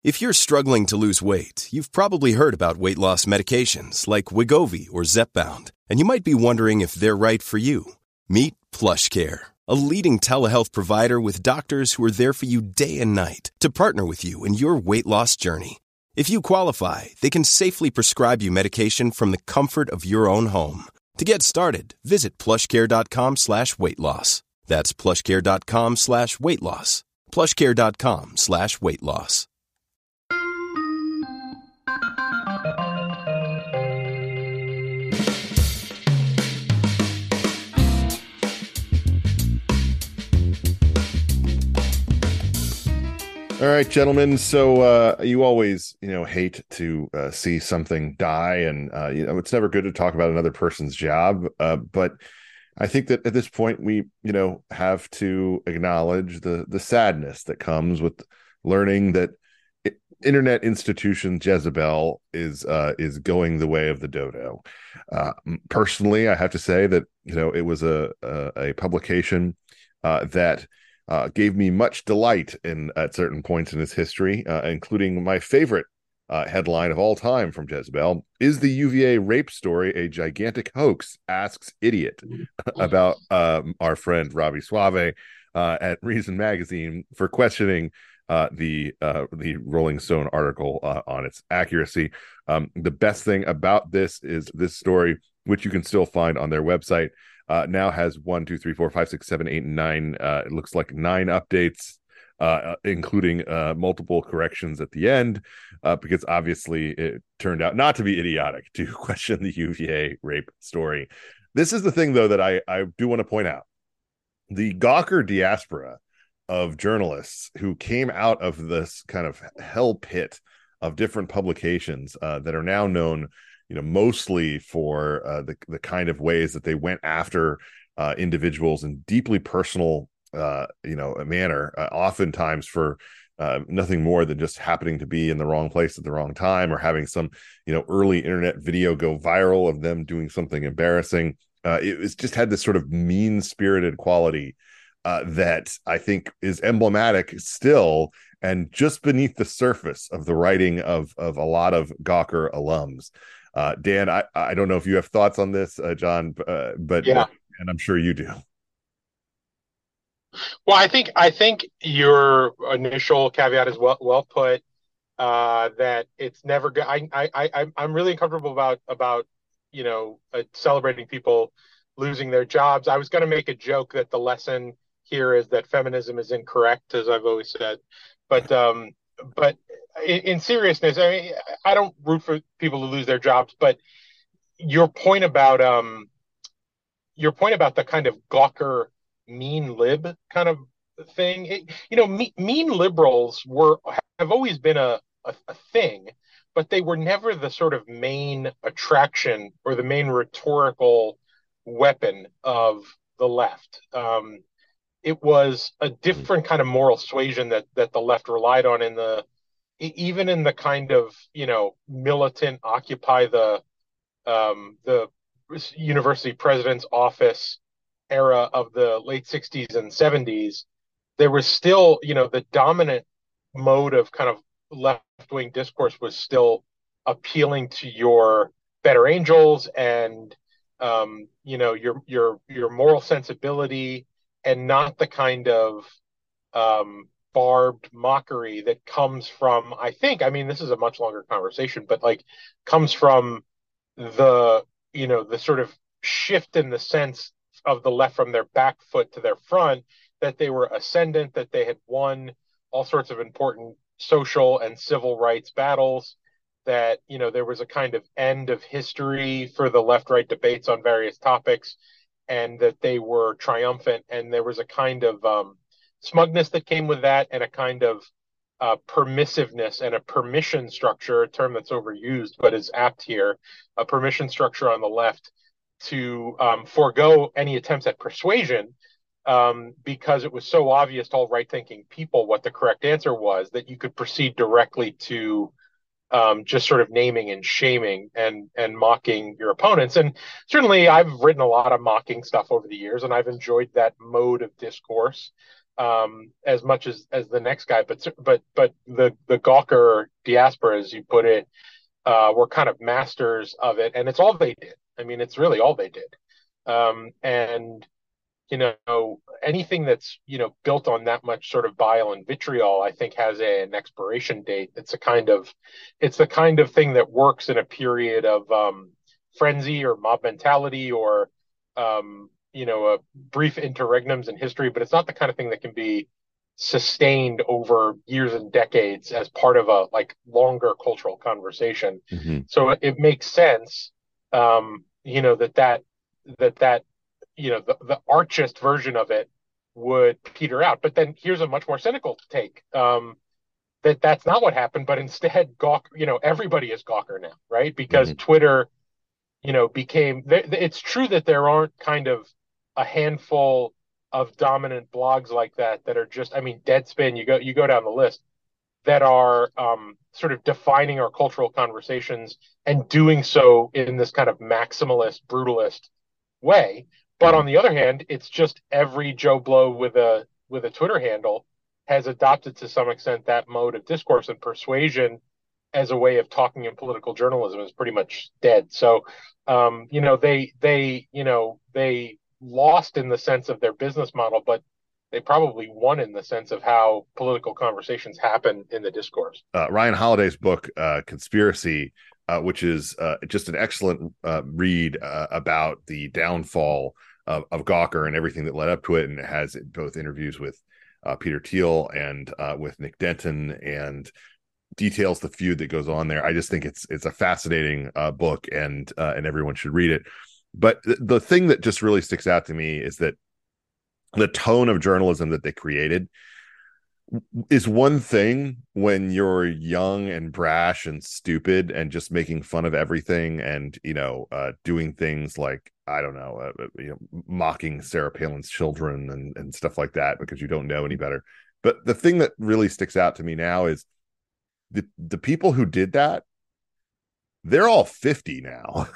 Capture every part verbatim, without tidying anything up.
If you're struggling to lose weight, you've probably heard about weight loss medications like Wegovy or Zepbound, and you might be wondering if they're right for you. Meet PlushCare, a leading telehealth provider with doctors who are there for you day and night to partner with you in your weight loss journey. If you qualify, they can safely prescribe you medication from the comfort of your own home. To get started, visit plushcare.com slash weight loss. That's plushcare.com slash weight loss. plushcare.com slash weight loss. All right, gentlemen. So uh, you always, you know, hate to uh, see something die, and uh, you know, it's never good to talk about another person's job. Uh, but I think that at this point, we, you know, have to acknowledge the the sadness that comes with learning that it, internet institution Jezebel is uh, is going the way of the dodo. Uh, personally, I have to say that, you know, it was a a, a publication uh, that. Uh, gave me much delight in at certain points in its history, uh, including my favorite uh, headline of all time from Jezebel: "Is the U V A rape story a gigantic hoax? Asks idiot," about um, our friend Robbie Suave uh, at Reason Magazine for questioning uh, the uh, the Rolling Stone article uh, on its accuracy. Um, the best thing about this is this story, which you can still find on their website. Uh, now has one, two, three, four, five, six, seven, eight, and nine. Uh, it looks like nine updates, uh, including uh, multiple corrections at the end, uh, because obviously it turned out not to be idiotic to question the U V A rape story. This is the thing, though, that I, I do want to point out. The Gawker diaspora of journalists who came out of this kind of hell pit of different publications uh, that are now known, you know, mostly for uh, the the kind of ways that they went after uh, individuals in deeply personal, uh, you know, manner, uh, oftentimes for uh, nothing more than just happening to be in the wrong place at the wrong time, or having some, you know, early internet video go viral of them doing something embarrassing. Uh, it was just had this sort of mean-spirited quality uh, that I think is emblematic still, and just beneath the surface of the writing of of a lot of Gawker alums. Uh, Dan, I, I don't know if you have thoughts on this, uh, John, uh, but yeah, and I'm sure you do. well, I think I think your initial caveat is well well put. Uh, that it's never good. I I I I'm really uncomfortable about about you know uh, celebrating people losing their jobs. I was going to make a joke that the lesson here is that feminism is incorrect, as I've always said, but um, but in, in seriousness, I mean, I don't root for people to lose their jobs, but your point about um your point about the kind of Gawker mean lib kind of thing, it, you know, me, mean liberals were have always been a, a a thing, but they were never the sort of main attraction or the main rhetorical weapon of the left. Um, it was a different kind of moral suasion that that the left relied on in the e- even in the kind of, you know, militant occupy the um, the university president's office era of the late sixties and seventies. There was still, you know, the dominant mode of kind of left wing discourse was still appealing to your better angels and, um, you know, your your your moral sensibility, and not the kind of um, barbed mockery that comes from, I think, I mean, this is a much longer conversation, but like comes from the, you know, the sort of shift in the sense of the left from their back foot to their front, that they were ascendant, that they had won all sorts of important social and civil rights battles, that, you know, there was a kind of end of history for the left right debates on various topics, and that they were triumphant. And there was a kind of um, smugness that came with that, and a kind of uh, permissiveness and a permission structure, a term that's overused but is apt here, a permission structure on the left to um, forego any attempts at persuasion, um, because it was so obvious to all right-thinking people what the correct answer was, that you could proceed directly to um, just sort of naming and shaming and and mocking your opponents. And certainly I've written a lot of mocking stuff over the years, and I've enjoyed that mode of discourse. um, as much as as the next guy, but but but the the Gawker diaspora, as you put it, uh, were kind of masters of it, and it's all they did. I mean, it's really all they did. Um, and you know, anything that's you know built on that much sort of bile and vitriol, I think, has a, an expiration date. It's a kind of, it's the kind of thing that works in a period of um, frenzy or mob mentality or um, you know, a brief interregnums in history, but it's not the kind of thing that can be sustained over years and decades as part of a like longer cultural conversation. Mm-hmm. So it makes sense, um, you know, that that that that you know the, the archist version of it would peter out. But then here's a much more cynical take, um, that that's not what happened, but instead Gawker, you know, everybody is Gawker now, right? Because Mm-hmm. Twitter, you know, became. It's true that there aren't kind of a handful of dominant blogs like that that are just. I mean, Deadspin. You go you go down the list that are um, sort of defining our cultural conversations and doing so in this kind of maximalist, brutalist way. But Mm-hmm. on the other hand, it's just every Joe Blow with a with a Twitter handle has adopted to some extent that mode of discourse, and persuasion as a way of talking in political journalism is pretty much dead. So, um, you know, they they you know they lost in the sense of their business model, but they probably won in the sense of how political conversations happen in the discourse. Uh, Ryan Holiday's book, uh, Conspiracy, uh, which is uh, just an excellent uh, read uh, about the downfall of, of Gawker and everything that led up to it. And it has both interviews with uh, Peter Thiel and uh, with Nick Denton, and details the feud that goes on there. I just think it's it's a fascinating uh, book, and uh, and everyone should read it. But th- the thing that just really sticks out to me is that the tone of journalism that they created is one thing when you're young and brash and stupid and just making fun of everything, and you know uh doing things like, I don't know, uh, you know mocking Sarah Palin's children and and stuff like that because you don't know any better. But the thing that really sticks out to me now is the the people who did that, they're all fifty now.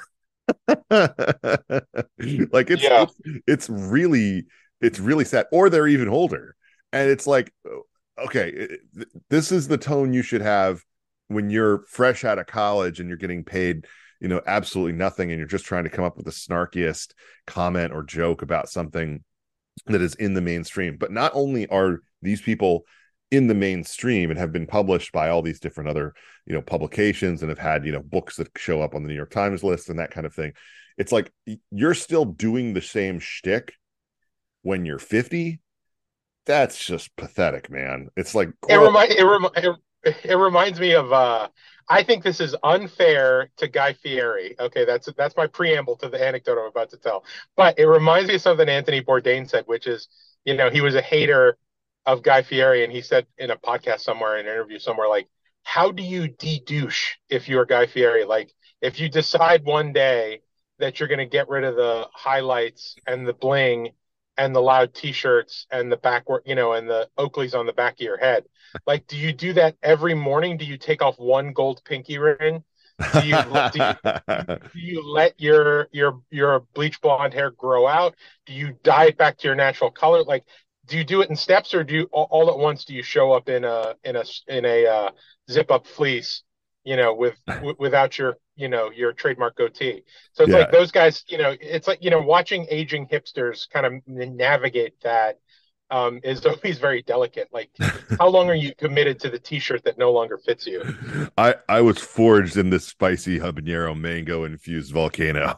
Like it's, Yeah. it's it's really it's really sad, or they're even older. And it's like, okay, this is the tone you should have when you're fresh out of college and you're getting paid, you know, absolutely nothing, and you're just trying to come up with the snarkiest comment or joke about something that is in the mainstream. But not only are these people in the mainstream and have been published by all these different other, you know, publications, and have had, you know, books that show up on the New York Times list and that kind of thing. It's like you're still doing the same shtick when you're fifty. That's just pathetic, man. It's like It remind it, remi- it, it reminds me of. Uh, I think this is unfair to Guy Fieri. Okay, that's that's my preamble to the anecdote I'm about to tell. But it reminds me of something Anthony Bourdain said, which is, you know, he was a hater of Guy Fieri, and he said in a podcast somewhere, in an interview somewhere, like, how do you de-douche if you're Guy Fieri? Like, if you decide one day that you're going to get rid of the highlights and the bling and the loud T-shirts and the backward, you know, and the Oakleys on the back of your head. Like, do you do that every morning? Do you take off one gold pinky ring? Do you do you, do you let your your your bleach blonde hair grow out? Do you dye it back to your natural color? Like, do you do it in steps, or do you all, all at once? Do you show up in a in a in a uh, zip up fleece, you know, with w- without your you know your trademark goatee? So it's Yeah. like those guys, you know, it's like, you know, watching aging hipsters kind of navigate that um, is always very delicate. Like, how long are you committed to the T-shirt that no longer fits you? I I was forged in this spicy habanero mango infused volcano.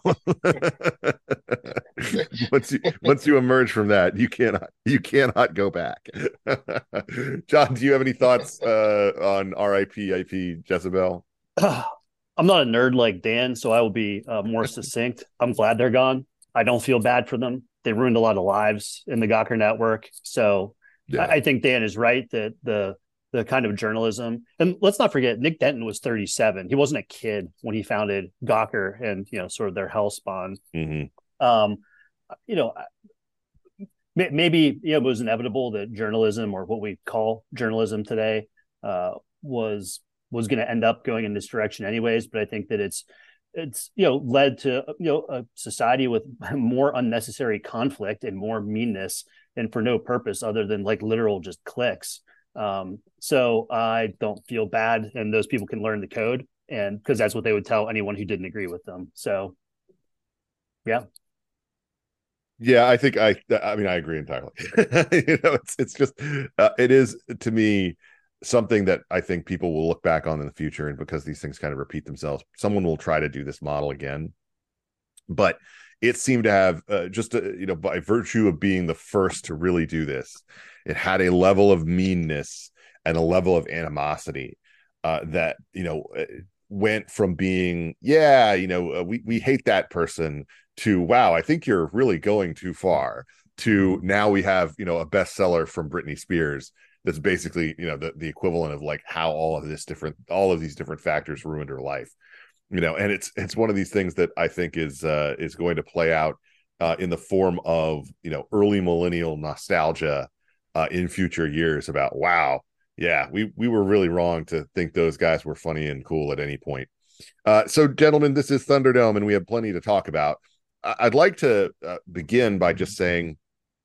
once you once you emerge from that, you cannot you cannot go back. John, do you have any thoughts uh, on R I P I P Jezebel? I'm not a nerd like Dan, so I will be uh, more succinct. I'm glad they're gone. I don't feel bad for them. They ruined a lot of lives in the Gawker network. So Yeah. I, I think Dan is right that the the kind of journalism, and let's not forget, Nick Denton was thirty-seven. He wasn't a kid when he founded Gawker and, you know, sort of their hellspawn. Mm-hmm. Um, you know, maybe you know, it was inevitable that journalism, or what we call journalism today, uh, was was going to end up going in this direction anyways. But I think that it's it's you know led to you know a society with more unnecessary conflict and more meanness and for no purpose other than like literal just clicks. Um, so I don't feel bad, and those people can learn the code, and because that's what they would tell anyone who didn't agree with them. So, yeah. Yeah, I think I I mean I agree entirely. You know, it's it's just uh, it is to me something that I think people will look back on in the future, and because these things kind of repeat themselves, someone will try to do this model again. But it seemed to have uh, just a, you know, by virtue of being the first to really do this, it had a level of meanness and a level of animosity uh, that you know went from being yeah you know uh, we we hate that person to wow I think you're really going too far to now we have you know a bestseller from Britney Spears that's basically you know the the equivalent of like how all of this different all of these different factors ruined her life. You know, and it's it's one of these things that I think is uh, is going to play out uh, in the form of you know early millennial nostalgia uh, in future years about wow, yeah, we we were really wrong to think those guys were funny and cool at any point. Uh, so, gentlemen, this is Thunderdome, and we have plenty to talk about. I- I'd like to uh, begin by just saying,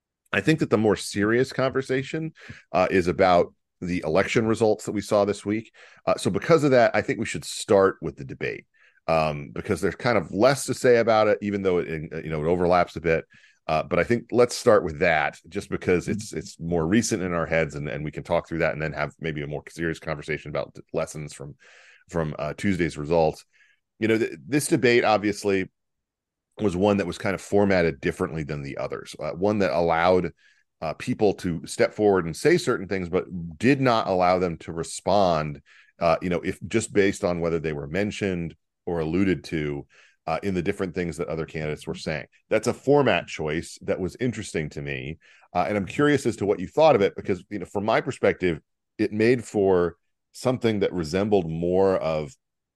I think that the more serious conversation uh, is about the election results that we saw this week. Uh, so, because of that, I think we should start with the debate. Um, because there's kind of less to say about it, even though it you know it overlaps a bit. Uh, but I think let's start with that, just because it's it's more recent in our heads, and, and we can talk through that, and then have maybe a more serious conversation about lessons from from uh, Tuesday's results. You know, th- this debate obviously was one that was kind of formatted differently than the others. Uh, one that allowed uh, people to step forward and say certain things, but did not allow them to respond. Uh, you know, if just based on whether they were mentioned or alluded to uh, in the different things that other candidates were saying. That's a format choice that was interesting to me. Uh, and I'm curious as to what you thought of it, because, you know, from my perspective, it made for something that resembled more of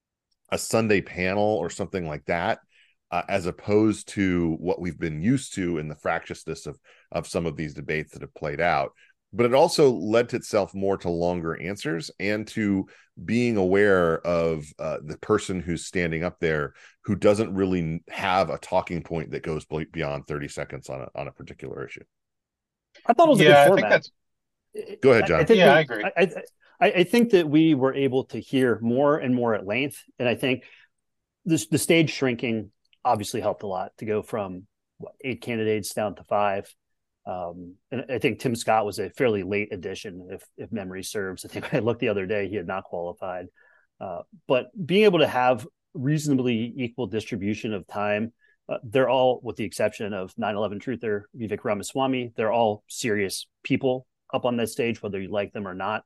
a Sunday panel or something like that, uh, as opposed to what we've been used to in the fractiousness of, of some of these debates that have played out. But it also lent itself more to longer answers and to being aware of uh, the person who's standing up there who doesn't really have a talking point that goes beyond thirty seconds on a, on a particular issue. I thought it was a good Yeah, I think format. that's. Go ahead, John. I, I think Yeah, we, I agree. I, I, I think that we were able to hear more and more at length, and I think this the stage shrinking obviously helped a lot to go from what, eight candidates down to five. Um, and I think Tim Scott was a fairly late addition, if if memory serves. I think I looked the other day; he had not qualified. Uh, but being able to have reasonably equal distribution of time, uh, they're all, with the exception of nine eleven truther Vivek Ramaswamy, they're all serious people up on that stage, whether you like them or not.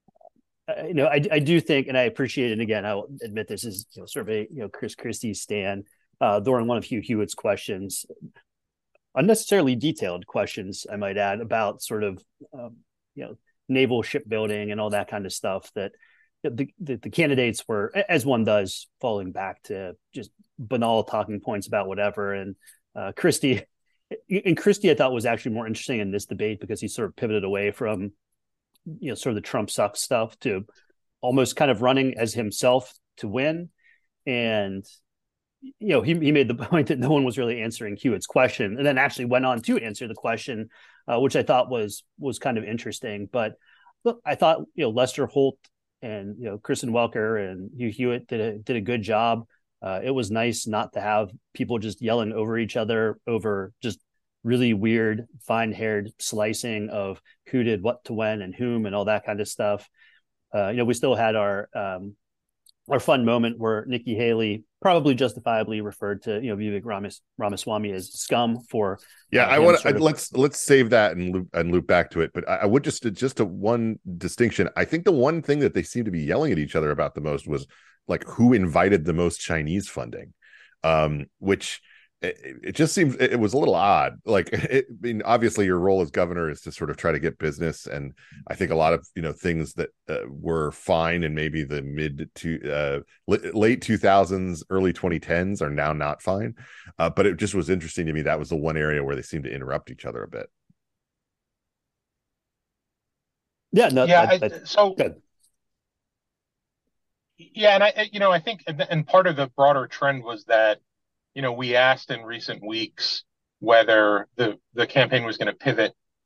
Uh, you know, I, I do think, and I appreciate it. Again, I'll admit this is you know, sort of a you know Chris Christie stand uh, during one of Hugh Hewitt's questions. Unnecessarily detailed questions, I might add, about sort of um, you know naval shipbuilding and all that kind of stuff that the, the the candidates were, as one does, falling back to just banal talking points about whatever. And uh, Christie and Christie, I thought was actually more interesting in this debate because he sort of pivoted away from you know sort of the Trump sucks stuff to almost kind of running as himself to win. And you know, he, he made the point that no one was really answering Hewitt's question, and then actually went on to answer the question, uh, which I thought was was kind of interesting. But look, I thought you know Lester Holt and you know Kristen Welker and Hugh Hewitt did a did a good job. Uh, it was nice not to have people just yelling over each other over just really weird fine haired slicing of who did what to when and whom and all that kind of stuff. Uh, you know, we still had our um, our fun moment where Nikki Haley probably justifiably referred to you know Vivek Ramas, Ramaswamy as scum for yeah uh, I want to of... let's let's save that and loop and loop back to it, but I, I would just just a one distinction. I think the one thing that they seem to be yelling at each other about the most was like who invited the most Chinese funding, um which it, it just seems it was a little odd. Like, it, I mean, obviously your role as governor is to sort of try to get business, and I think a lot of you know things that uh, were fine in maybe the mid to uh, late two thousands, early twenty tens are now not fine. Uh, but it just was interesting to me that was the one area where they seemed to interrupt each other a bit. Yeah, no, Yeah, I, I, I, so good. Yeah, and I, you know, I think, and part of the broader trend was that, you know, we asked in recent weeks whether the the campaign was going to pivot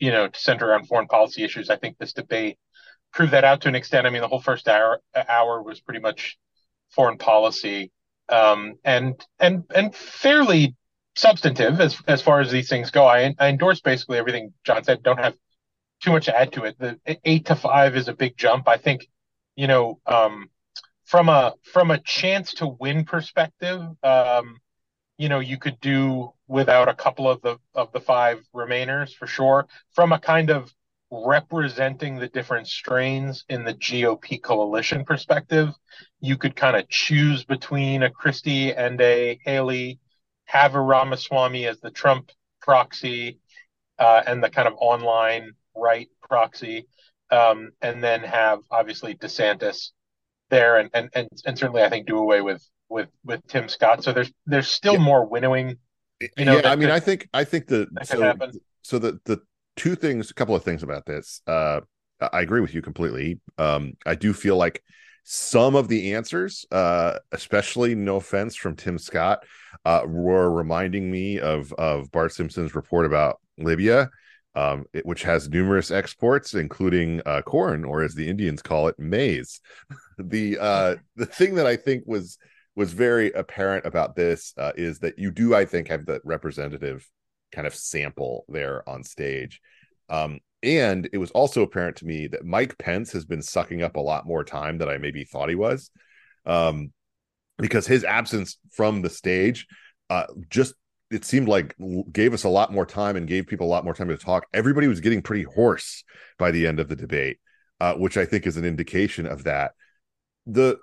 you know, to center around foreign policy issues. I think this debate proved that out to an extent. I mean, the whole first hour hour was pretty much foreign policy, um, and and and fairly substantive as as far as these things go. I, I endorse basically everything John said. Don't have too much to add to it. The eight to five is a big jump. I think, you know, um, from a from a chance to win perspective, um, you know, you could do without a couple of the of the five remainers for sure. From a kind of representing the different strains in the G O P coalition perspective, you could kind of choose between a Christie and a Haley, have a Ramaswamy as the Trump proxy, uh, and the kind of online right proxy, um, and then have obviously DeSantis there, and, and and and certainly I think do away with with with Tim Scott. So there's there's still Yeah. more winnowing. You know, yeah, that I mean, could, I think I think the that so could happen. so the the two things, a couple of things about this. Uh, I agree with you completely. Um, I do feel like some of the answers, uh, especially no offense from Tim Scott, uh, were reminding me of of Bart Simpson's report about Libya, um, it, which has numerous exports, including uh, corn, or as the Indians call it, maize. the uh, the thing that I think was was very apparent about this uh, is that you do, I think, have the representative kind of sample there on stage. Um, and it was also apparent to me that Mike Pence has been sucking up a lot more time than I maybe thought he was, um, because his absence from the stage uh, just, it seemed like gave us a lot more time and gave people a lot more time to talk. Everybody was getting pretty hoarse by the end of the debate, uh, which I think is an indication of that. The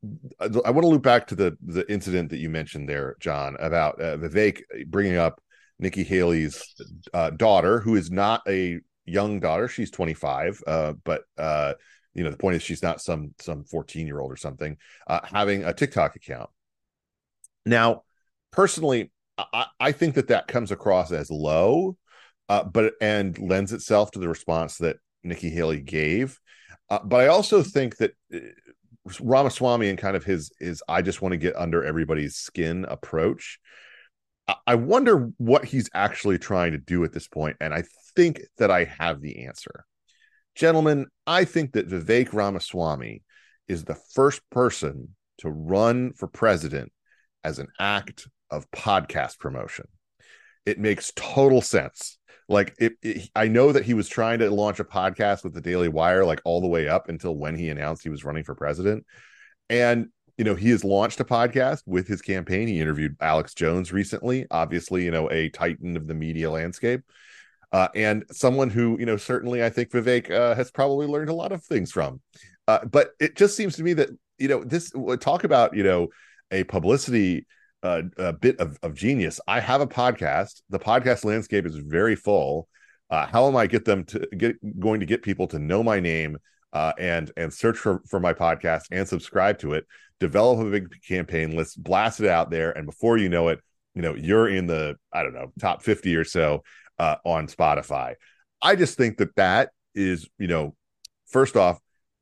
I want to loop back to the the incident that you mentioned there, John, about uh, Vivek bringing up Nikki Haley's uh, daughter, who is not a young daughter. She's twenty-five, uh, but uh, you know, the point is she's not some some fourteen year old or something, uh, having a TikTok account. Now, personally, I, I think that that comes across as low, uh, but and lends itself to the response that Nikki Haley gave. Uh, but I also think that Ramaswamy and kind of his his I just want to get under everybody's skin approach, I wonder what he's actually trying to do at this point, and I think that I have the answer. Gentlemen, I think that Vivek Ramaswamy is the first person to run for president as an act of podcast promotion. It makes total sense. Like, it, it, I know that he was trying to launch a podcast with the Daily Wire, like all the way up until when he announced he was running for president. And, you know, he has launched a podcast with his campaign. He interviewed Alex Jones recently, obviously, you know, a titan of the media landscape. Uh, and someone who, you know, certainly I think Vivek uh, has probably learned a lot of things from. Uh, but it just seems to me that, you know, this talk about, you know, a publicity Uh, a bit of, of genius. I have a podcast. The podcast landscape is very full. Uh, how am I get them to get going to get people to know my name uh, and and search for for my podcast and subscribe to it? Develop a big campaign list, blast it out there, and before you know it, you know you're in the I don't know top fifty or so uh, on Spotify. I just think that that is, you know, first off,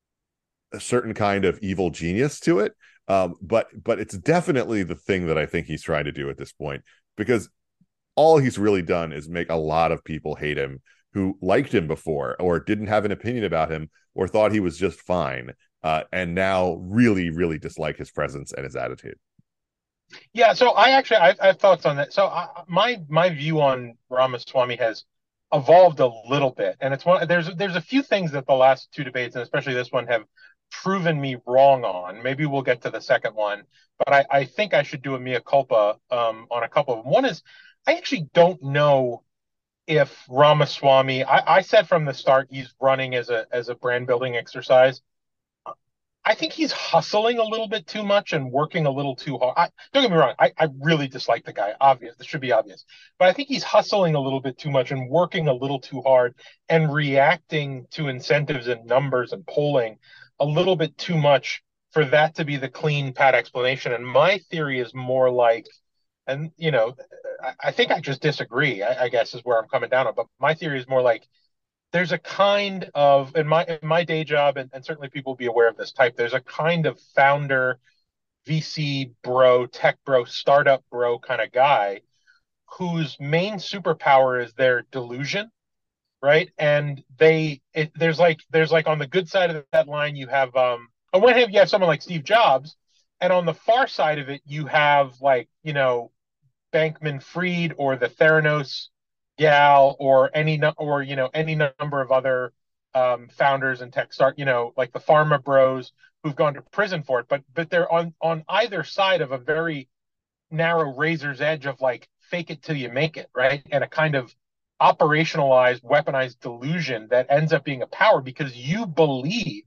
a certain kind of evil genius to it. Um, but but it's definitely the thing that I think he's trying to do at this point, because all he's really done is make a lot of people hate him who liked him before or didn't have an opinion about him or thought he was just fine, uh, and now really, really dislike his presence and his attitude. Yeah, so I actually I, I have thoughts on that. So I, my my view on Ramaswamy has evolved a little bit, and it's one there's there's a few things that the last two debates and especially this one have proven me wrong on. Maybe we'll get to the second one, but I, I think I should do a mea culpa um, on a couple of them. One is I actually don't know if Ramaswamy. I, I said from the start he's running as a as a brand building exercise. I think he's hustling a little bit too much and working a little too hard. I, don't get me wrong. I, I really dislike the guy. Obvious. This should be obvious. But I think he's hustling a little bit too much and working a little too hard and reacting to incentives and numbers and polling a little bit too much for that to be the clean, pat explanation. And my theory is more like, and, you know, I, I think I just disagree, I, I guess is where I'm coming down on. But my theory is more like, there's a kind of in my in my day job, and, and certainly people will be aware of this type, there's a kind of founder, V C bro, tech bro, startup bro kind of guy whose main superpower is their delusion. right? And they it, there's like there's like on the good side of that line you have um on one hand you have someone like Steve Jobs, and on the far side of it you have like you know Bankman Fried or the Theranos gal or any or you know any number of other um, founders and tech start you know like the pharma bros who've gone to prison for it, but but they're on on either side of a very narrow razor's edge of like fake it till you make it, right? And a kind of operationalized, weaponized delusion that ends up being a power because you believe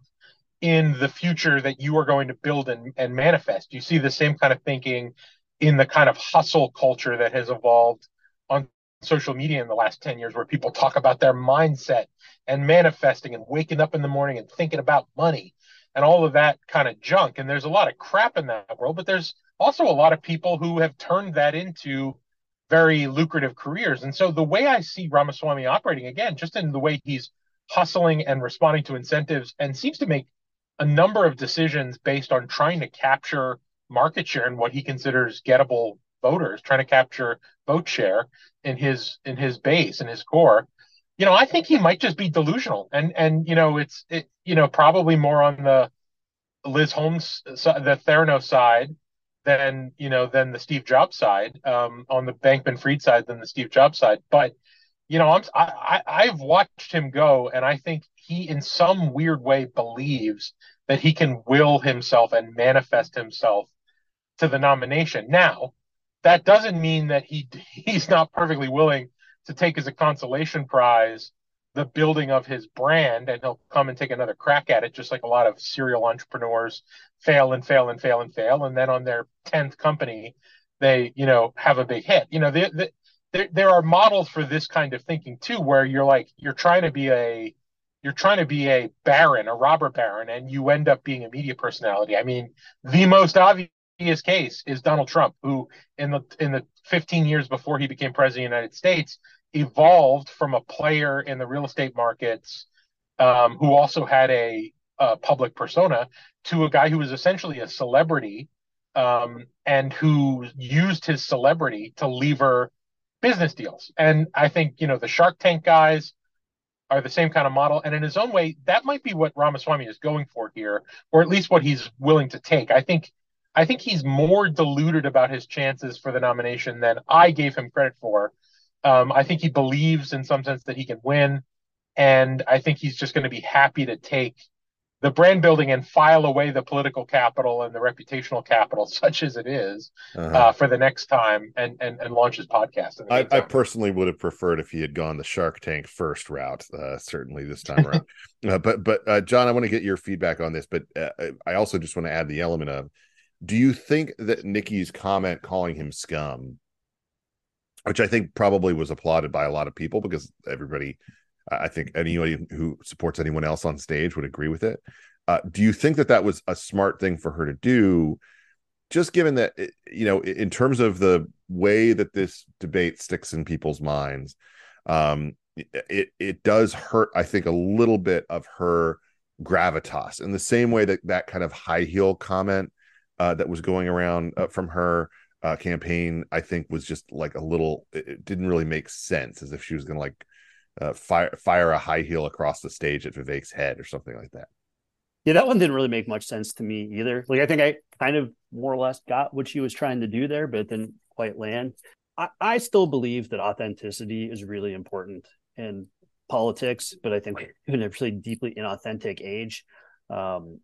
in the future that you are going to build and, and manifest. You see the same kind of thinking in the kind of hustle culture that has evolved on social media in the last ten years, where people talk about their mindset and manifesting and waking up in the morning and thinking about money and all of that kind of junk. And there's a lot of crap in that world, but there's also a lot of people who have turned that into very lucrative careers. And so the way I see Ramaswamy operating, again, just in the way he's hustling and responding to incentives and seems to make a number of decisions based on trying to capture market share and what he considers gettable voters, trying to capture vote share in his in his base and his core. You know, I think he might just be delusional, and and you know, it's it, you know probably more on the Liz Holmes, the Theranos side, than you know than the Steve Jobs side, um, on the Bankman Fried side than the Steve Jobs side. But you know, I'm I, I I've watched him go, and I think he, in some weird way, believes that he can will himself and manifest himself to the nomination. Now, that doesn't mean that he he's not perfectly willing to take as a consolation prize the building of his brand, and he'll come and take another crack at it, just like a lot of serial entrepreneurs fail and fail and fail and fail, and then on their tenth company, they you know have a big hit. You know, they, they, there there are models for this kind of thinking too, where you're like you're trying to be a you're trying to be a baron, a robber baron, and you end up being a media personality. I mean, the most obvious case is Donald Trump, who in the in the fifteen years before he became president of the United States evolved from a player in the real estate markets, um, who also had a, a public persona, to a guy who was essentially a celebrity, um, and who used his celebrity to lever business deals. And I think you know the Shark Tank guys are the same kind of model. And in his own way, that might be what Ramaswamy is going for here, or at least what he's willing to take. I think I think he's more deluded about his chances for the nomination than I gave him credit for. Um, I think he believes in some sense that he can win. And I think he's just going to be happy to take the brand building and file away the political capital and the reputational capital, such as it is, uh-huh. uh, for the next time, and, and, and launch his podcast. I, I personally would have preferred if he had gone the Shark Tank first route, uh, certainly this time around. uh, but, but uh, John, I want to get your feedback on this, but uh, I also just want to add the element of, do you think that Nikki's comment calling him scum, which I think probably was applauded by a lot of people, because everybody, I think anybody who supports anyone else on stage would agree with it. Uh, do you think that that was a smart thing for her to do, just given that, you know, in terms of the way that this debate sticks in people's minds, um, it, it does hurt, I think, a little bit of her gravitas, in the same way that that kind of high heel comment uh, that was going around uh, from her uh, campaign, I think was just like a little, it didn't really make sense, as if she was going to like uh, fire fire a high heel across the stage at Vivek's head or something like that. Yeah, that one didn't really make much sense to me either. Like, I think I kind of more or less got what she was trying to do there, but it didn't quite land. I, I still believe that authenticity is really important in politics, but I think we're in a really deeply inauthentic age. Um,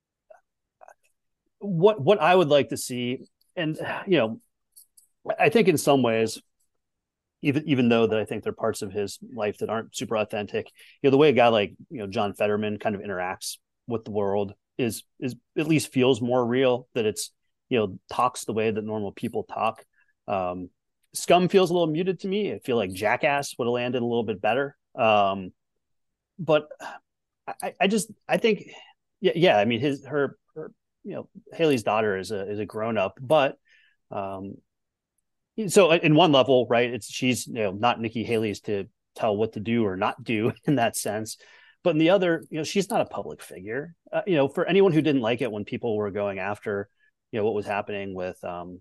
what what I would like to see, and you know, I think in some ways, even even though that I think there are parts of his life that aren't super authentic, you know, the way a guy like you know John Fetterman kind of interacts with the world is is at least feels more real, that it's you know talks the way that normal people talk. Um, Scum feels a little muted to me. I feel like Jackass would have landed a little bit better. Um, but I, I just I think yeah yeah I mean his her, her you know Haley's daughter is a is a grown up, but um, so in one level, right, it's she's you know not Nikki Haley's to tell what to do or not do in that sense. But in the other, you know, she's not a public figure. Uh, you know, for anyone who didn't like it when people were going after, you know, what was happening with, um,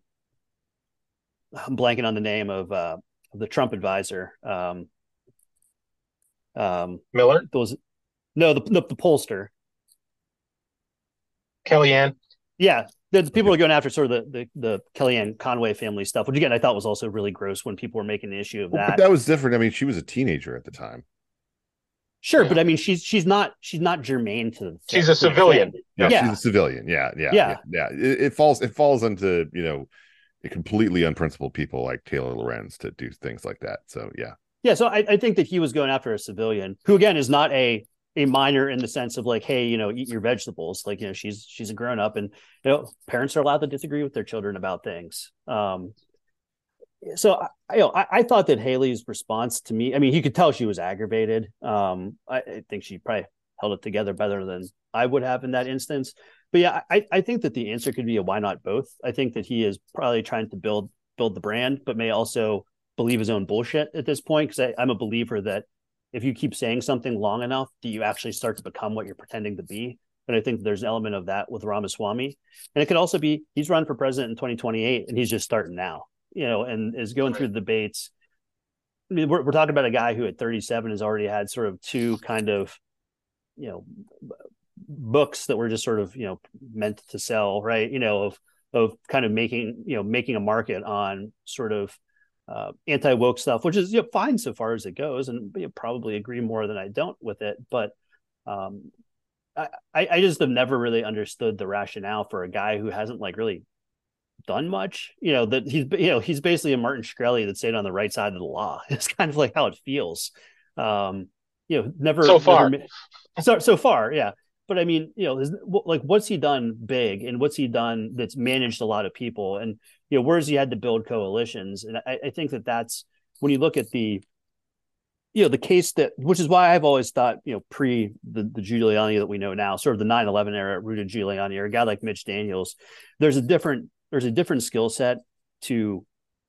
I'm blanking on the name of, uh, of the Trump advisor. Um, Um, Miller, those no, the the, the pollster. Kellyanne. Yeah, the, the people Okay. are going after sort of the, the the Kellyanne Conway family stuff, which again I thought was also really gross when people were making an issue of Well, but that. that was different. I mean, she was a teenager at the time. Sure, Yeah. but I mean, she's she's not she's not germane to the. She's a to the civilian. thing. Yeah, Yeah. she's a civilian. Yeah, yeah, Yeah. yeah, yeah. It, it falls it falls into, you know, completely unprincipled people like Taylor Lorenz to do things like that. So yeah. Yeah, so I, I think that he was going after a civilian who, again, is not a a minor in the sense of like, hey, you know, eat your vegetables. Like, you know, she's she's a grown up, and you know, parents are allowed to disagree with their children about things. Um, so I, you know, I, I thought that Haley's response to me, I mean, you could tell she was aggravated. Um, I, I think she probably held it together better than I would have in that instance. But yeah, I, I think that the answer could be a why not both. I think that he is probably trying to build build the brand, but may also believe his own bullshit at this point. Because I'm a believer that if you keep saying something long enough, that you actually start to become what you're pretending to be. And I think there's an element of that with Ramaswamy. And it could also be he's running for president in twenty twenty-eight and he's just starting now, you know, and is going through the debates. I mean, we're, we're talking about a guy who at thirty-seven has already had sort of two kind of, you know, books that were just sort of, you know, meant to sell, right? You know, of, of kind of making, you know, making a market on sort of uh, anti-woke stuff, which is, you know, fine so far as it goes. And you probably agree more than I don't with it. But um, I, I just have never really understood the rationale for a guy who hasn't like really done much, you know, that he's, you know, he's basically a Martin Shkreli that stayed on the right side of the law. It's kind of like how it feels. Um, you know, never so far, never, so, so far. Yeah. But I mean, you know, like what's he done big and what's he done that's managed a lot of people, and, you know, where's he had to build coalitions. And I, I think that that's when you look at the, you know, the case that, which is why I've always thought, you know, pre the, the Giuliani that we know now, sort of the nine eleven era rooted Giuliani, or a guy like Mitch Daniels, there's a different, there's a different skill set to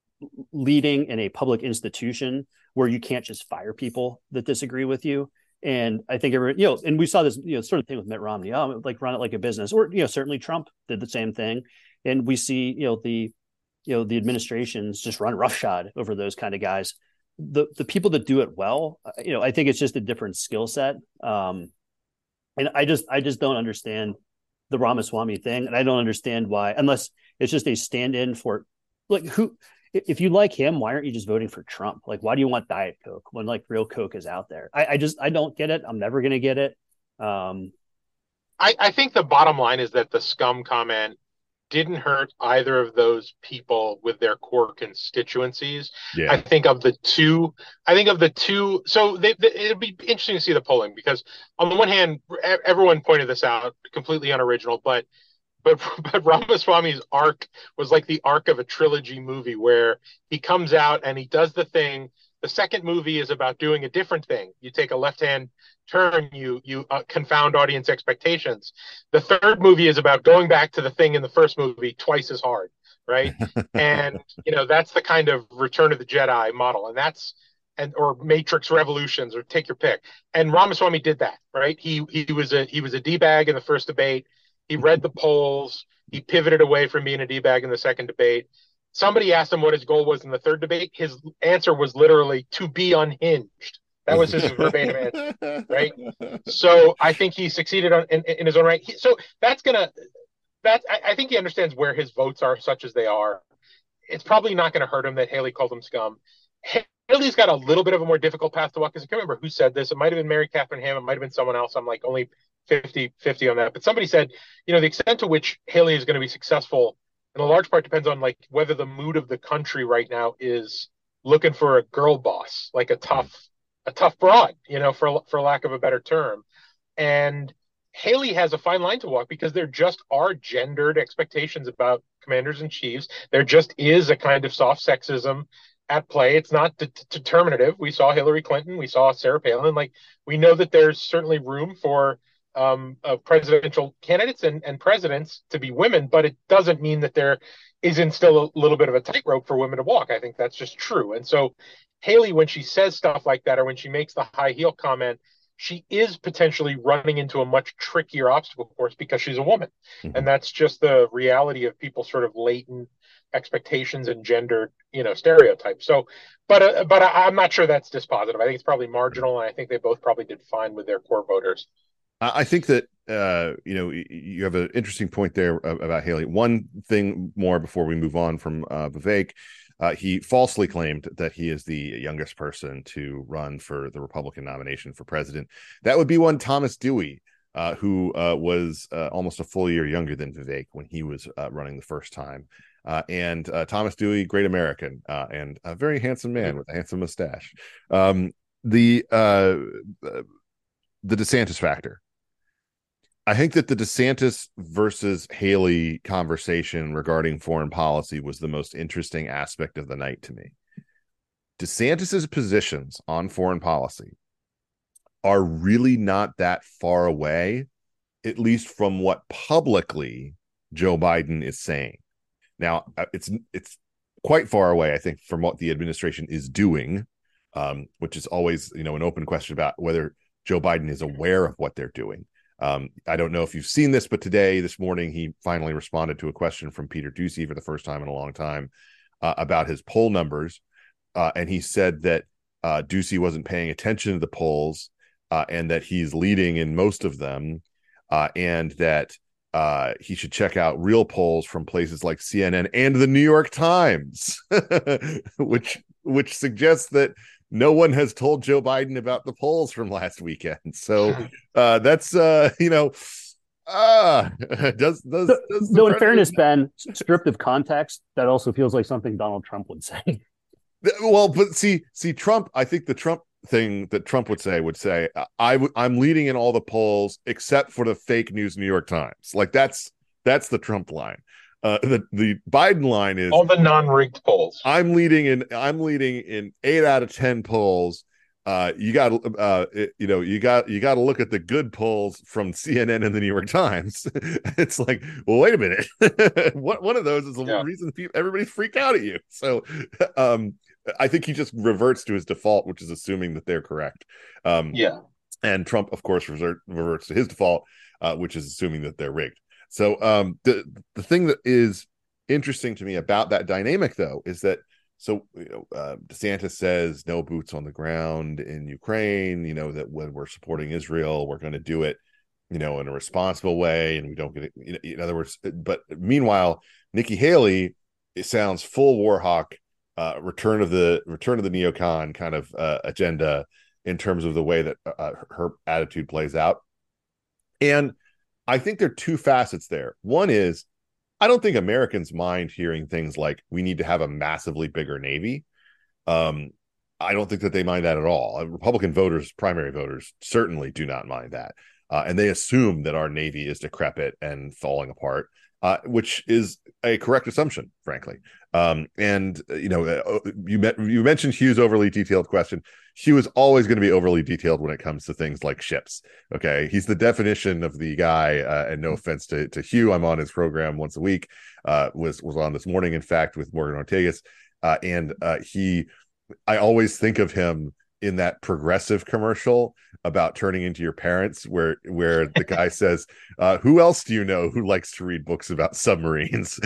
leading in a public institution where you can't just fire people that disagree with you. And I think, every, you know, and we saw this, you know, sort of thing with Mitt Romney, oh, like run it like a business, or, you know, certainly Trump did the same thing. And we see, you know, the, you know, the administrations just run roughshod over those kind of guys. The the people that do it well, you know, I think it's just a different skill set. Um, and I just, I just don't understand the Ramaswamy thing. And I don't understand why, unless it's just a stand-in for, like, who, if you like him, why aren't you just voting for Trump? Like, why do you want Diet Coke when like real Coke is out there? I, I just, I don't get it. I'm never going to get it. Um, I, I think the bottom line is that the scum comment didn't hurt either of those people with their core constituencies. Yeah. I think of the two, I think of the two, so they, they, it'd be interesting to see the polling, because on the one hand, everyone pointed this out, completely unoriginal, but But but Ramaswamy's arc was like the arc of a trilogy movie where he comes out and he does the thing. The second movie is about doing a different thing. You take a left-hand turn, you you uh, confound audience expectations. The third movie is about going back to the thing in the first movie twice as hard, right? And you know, that's the kind of Return of the Jedi model, and that's and or Matrix Revolutions, or take your pick. And Ramaswamy did that, right? He he was a he was a D-bag in the first debate. He read the polls. He pivoted away from being a D-bag in the second debate. Somebody asked him what his goal was in the third debate. His answer was literally to be unhinged. That was his verbatim answer, right? So I think he succeeded on, in, in his own right. He, so that's gonna. That I, I think he understands where his votes are, such as they are. It's probably not going to hurt him that Haley called him scum. Haley's got a little bit of a more difficult path to walk, because I can't remember who said this. It might have been Mary Catherine Ham. It might have been someone else. I'm like only fifty fifty on that. But somebody said, you know, the extent to which Haley is going to be successful in a large part depends on like whether the mood of the country right now is looking for a girl boss, like a tough, a tough broad, you know, for, for lack of a better term. And Haley has a fine line to walk, because there just are gendered expectations about commanders in chiefs. There just is a kind of soft sexism at play. It's not de- determinative. We saw Hillary Clinton. We saw Sarah Palin. Like, we know that there's certainly room for um, uh, presidential candidates and, and presidents to be women, but it doesn't mean that there isn't still a little bit of a tightrope for women to walk. I think that's just true. And so Haley, when she says stuff like that, or when she makes the high heel comment, she is potentially running into a much trickier obstacle course because she's a woman. Mm-hmm. And that's just the reality of people's sort of latent expectations and gendered, you know, stereotypes. So, but uh, but I, I'm not sure that's dispositive. I think it's probably marginal, and I think they both probably did fine with their core voters. I think that uh, you know, you have an interesting point there about Haley. One thing more before we move on from uh, Vivek. Uh, he falsely claimed that he is the youngest person to run for the Republican nomination for president. That would be one Thomas Dewey, uh, who uh, was uh, almost a full year younger than Vivek when he was uh, running the first time. Uh, and uh, Thomas Dewey, great American, uh, and a very handsome man with a handsome mustache. Um, the uh, the DeSantis factor. I think that the DeSantis versus Haley conversation regarding foreign policy was the most interesting aspect of the night to me. DeSantis's positions on foreign policy are really not that far away, at least from what publicly Joe Biden is saying. Now, it's it's quite far away, I think, from what the administration is doing, um, which is always, you know, an open question about whether Joe Biden is aware of what they're doing. Um, I don't know if you've seen this, but today, this morning, he finally responded to a question from Peter Doocy for the first time in a long time uh, about his poll numbers. Uh, and he said that uh, Doocy wasn't paying attention to the polls uh, and that he's leading in most of them uh, and that uh, he should check out real polls from places like C N N and the New York Times, which which suggests that no one has told Joe Biden about the polls from last weekend. So uh, that's, uh, you know, uh, does, does, so, does though in fairness, Ben, stripped of context, that also feels like something Donald Trump would say. Well, but see, see, Trump, I think the Trump thing that Trump would say would say, I w- I'm leading in all the polls except for the fake news New York Times. Like that's, that's the Trump line. Uh, the the Biden line is all the non-rigged polls. I'm leading in. I'm leading in eight out of ten polls. Uh, you got uh, it, you know, you got you got to look at the good polls from C N N and the New York Times. It's like, well, wait a minute. What one of those is the yeah. reason people, everybody's freaked out at you. So, um, I think he just reverts to his default, which is assuming that they're correct. Um, yeah. And Trump, of course, revert, reverts to his default, uh, which is assuming that they're rigged. So um, the the thing that is interesting to me about that dynamic, though, is that so you know, uh, DeSantis says no boots on the ground in Ukraine. You know that when we're supporting Israel, we're going to do it, you know, in a responsible way, and we don't get it. You know, in other words, but meanwhile, Nikki Haley, it sounds full war hawk, uh, return of the return of the neocon kind of uh, agenda in terms of the way that uh, her attitude plays out, and I think there are two facets there. One is, I don't think Americans mind hearing things like we need to have a massively bigger Navy. Um, I don't think that they mind that at all. Republican voters, primary voters, certainly do not mind that. Uh, and they assume that our Navy is decrepit and falling apart, uh, which is a correct assumption, frankly. Um, and, you know, you, met, you mentioned Hugh's overly detailed question. Hugh is always going to be overly detailed when it comes to things like ships. Okay. He's the definition of the guy. Uh, and no offense to, to Hugh, I'm on his program once a week, uh, was, was on this morning, in fact, with Morgan Ortegas. Uh, and uh, he, I always think of him in that Progressive commercial about turning into your parents, where where the guy says, uh, who else do you know who likes to read books about submarines?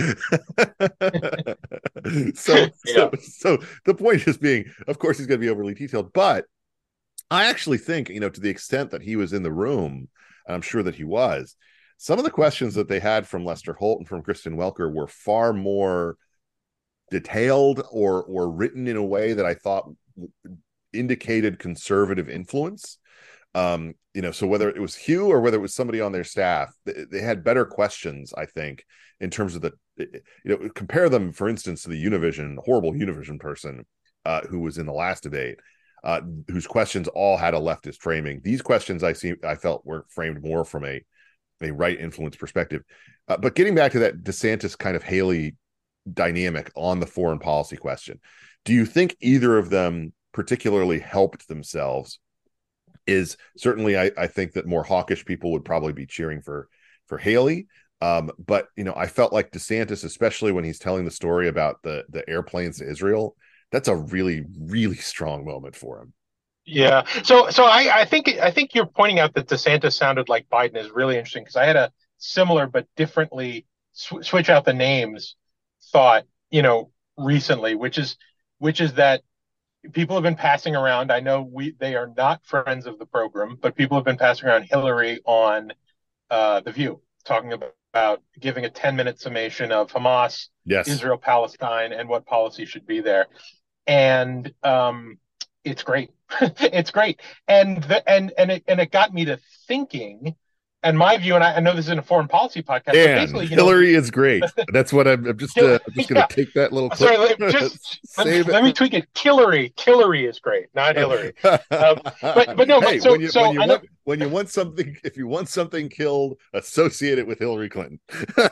so, yeah. so so the point is being, of course, he's going to be overly detailed, but I actually think, you know, to the extent that he was in the room, and I'm sure that he was, some of the questions that they had from Lester Holt and from Kristen Welker were far more detailed or or written in a way that I thought indicated conservative influence. Um, you know, so whether it was Hugh or whether it was somebody on their staff, they, they had better questions, I think, in terms of the, you know, compare them, for instance, to the Univision, horrible Univision person uh, who was in the last debate, uh, whose questions all had a leftist framing. These questions I see, I felt were framed more from a, a right influence perspective. Uh, but getting back to that DeSantis kind of Haley dynamic on the foreign policy question, do you think either of them particularly helped themselves? Is certainly I, I think that more hawkish people would probably be cheering for for Haley. Um, but you know, I felt like DeSantis, especially when he's telling the story about the the airplanes to Israel, that's a really, really strong moment for him. Yeah. So so I, I think I think you're pointing out that DeSantis sounded like Biden is really interesting because I had a similar but differently sw- switch out the names thought, you know, recently, which is which is that people have been passing around. I know we they are not friends of the program, but people have been passing around Hillary on uh, The View, talking about, about giving a ten minute summation of Hamas, Yes. Israel, Palestine, and what policy should be there. And um, it's great. It's great. And the, and and it and it got me to thinking. And my view, and I, I know this isn't a foreign policy podcast, but And basically, you know, Hillary is great. That's what I'm, I'm just. Uh, I'm just going yeah. to take that little Sorry, clip. let, just let me, Save let me tweak it. Killary, Killary is great, not Hillary. Um, but but no, hey, but so when you so when you I know, want when you want something, if you want something killed, associate it with Hillary Clinton.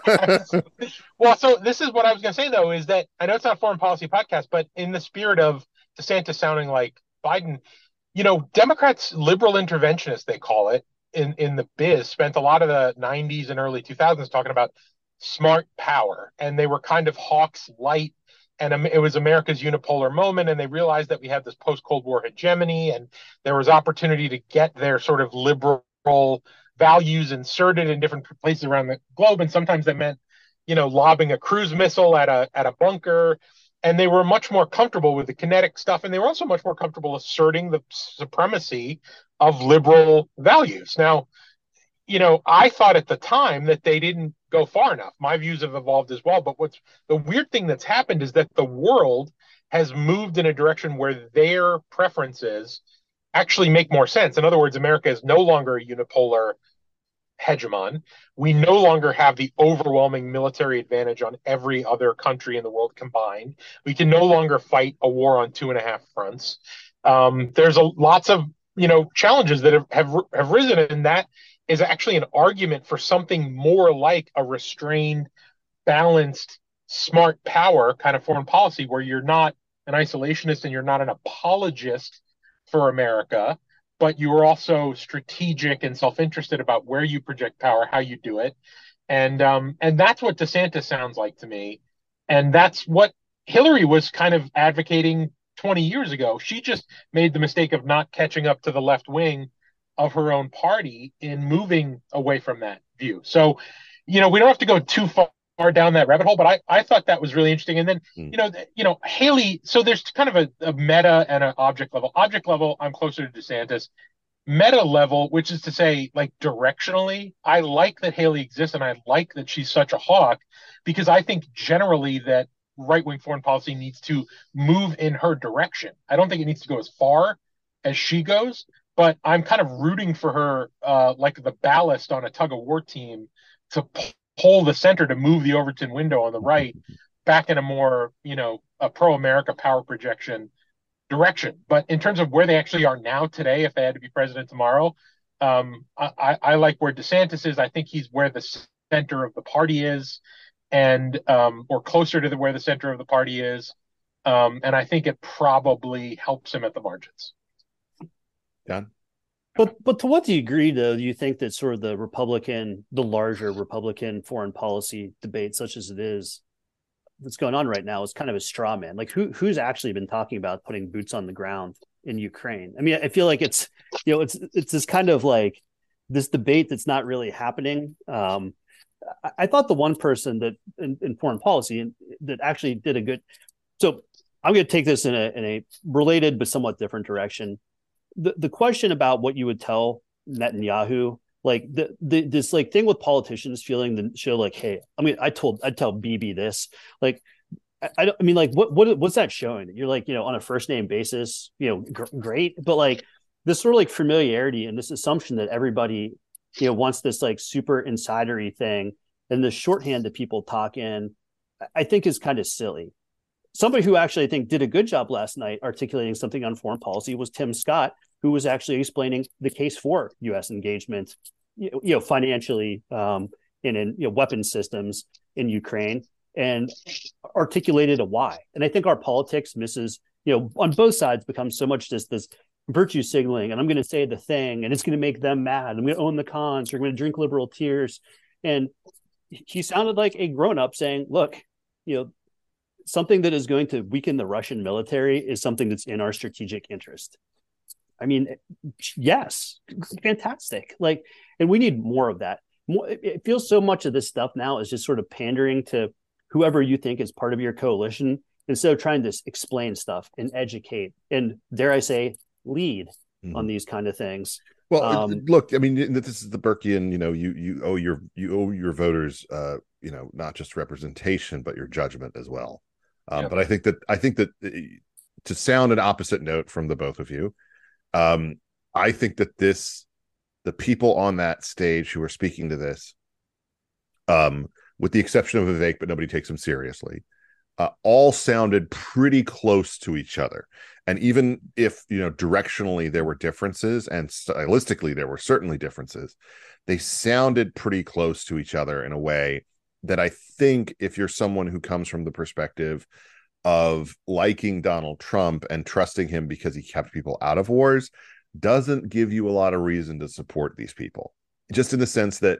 well, so this is what I was going to say though, is that I know it's not a foreign policy podcast, but in the spirit of DeSantis sounding like Biden, you know, Democrats, liberal interventionists, they call it in in the biz, spent a lot of the nineties and early two thousands talking about smart power, and they were kind of Hawks light, and it was America's unipolar moment, and they realized that we had this post Cold War hegemony, and there was opportunity to get their sort of liberal values inserted in different places around the globe, and sometimes that meant, you know, lobbing a cruise missile at a at a bunker. And they were much more comfortable with the kinetic stuff, and they were also much more comfortable asserting the supremacy of liberal values. Now, you know, I thought at the time that they didn't go far enough. My views have evolved as well. But what's the weird thing that's happened is that the world has moved in a direction where their preferences actually make more sense. In other words, America is no longer a unipolar hegemon. We no longer have the overwhelming military advantage on every other country in the world combined. We can no longer fight a war on two and a half fronts. Um, there's a lots of, you know, challenges that have, have have risen, and that is actually an argument for something more like a restrained, balanced, smart power kind of foreign policy, where you're not an isolationist and you're not an apologist for America, but you are also strategic and self-interested about where you project power, how you do it. And um, and that's what DeSantis sounds like to me. And that's what Hillary was kind of advocating twenty years ago. She just made the mistake of not catching up to the left wing of her own party in moving away from that view. So, you know, we don't have to go too far down that rabbit hole, but I, I thought that was really interesting. And then, mm. you know, you know, Haley, so there's kind of a, a meta and an object level. Object level, I'm closer to DeSantis. Meta level, which is to say, like directionally, I like that Haley exists, and I like that she's such a hawk, because I think generally that right-wing foreign policy needs to move in her direction. I don't think it needs to go as far as she goes, but I'm kind of rooting for her, uh, like the ballast on a tug-of-war team, to pull the center to move the Overton window on the right back in a more, you know, a pro-America power projection direction. But in terms of where they actually are now today, if they had to be president tomorrow, um, I, I like where DeSantis is. I think he's where the center of the party is, and um, or closer to the, where the center of the party is. Um, and I think it probably helps him at the margins. Done. But but to what degree, though, do you think that sort of the Republican, the larger Republican foreign policy debate, such as it is, that's going on right now, is kind of a straw man? Like, who who's actually been talking about putting boots on the ground in Ukraine? I mean, I feel like it's, you know, it's it's this kind of like this debate that's not really happening. Um, I, I thought the one person that in, in foreign policy that actually did a good. So I'm going to take this in a in a related but somewhat different direction. The the question about what you would tell Netanyahu, like the, the this like thing with politicians feeling the show like, hey, I mean, I told I'd tell Bibi this, like, I, I don't I mean, like, what what what's that showing? You're like, you know, on a first name basis, you know, gr- great, but like this sort of like familiarity and this assumption that everybody, you know, wants this like super insidery thing, and the shorthand that people talk in, I think is kind of silly. Somebody who actually I think did a good job last night articulating something on foreign policy was Tim Scott, who was actually explaining the case for U S engagement, you know, you know financially um, in, in you know, weapons systems in Ukraine, and articulated a why. And I think our politics misses, you know, on both sides becomes so much just this virtue signaling, and I'm going to say the thing, and it's going to make them mad. I'm going to own the cons. We're going to drink liberal tears. And he sounded like a grown-up saying, look, you know, something that is going to weaken the Russian military is something that's in our strategic interest. I mean, yes, fantastic. Like, and we need more of that. More, it feels so much of this stuff now is just sort of pandering to whoever you think is part of your coalition, instead of trying to explain stuff and educate and, dare I say, lead mm-hmm. on these kind of things. Well, um, look, I mean, this is the Burkean, you know, you you owe your you owe your voters, uh, you know, not just representation, but your judgment as well. Um, yeah. But I think that I think that to sound an opposite note from the both of you, um, I think that this, the people on that stage who are speaking to this, um, with the exception of Vivek, but nobody takes him seriously, uh, all sounded pretty close to each other. And even if, you know, directionally there were differences and stylistically there were certainly differences, they sounded pretty close to each other in a way that I think if you're someone who comes from the perspective of liking Donald Trump and trusting him because he kept people out of wars, doesn't give you a lot of reason to support these people. Just in the sense that,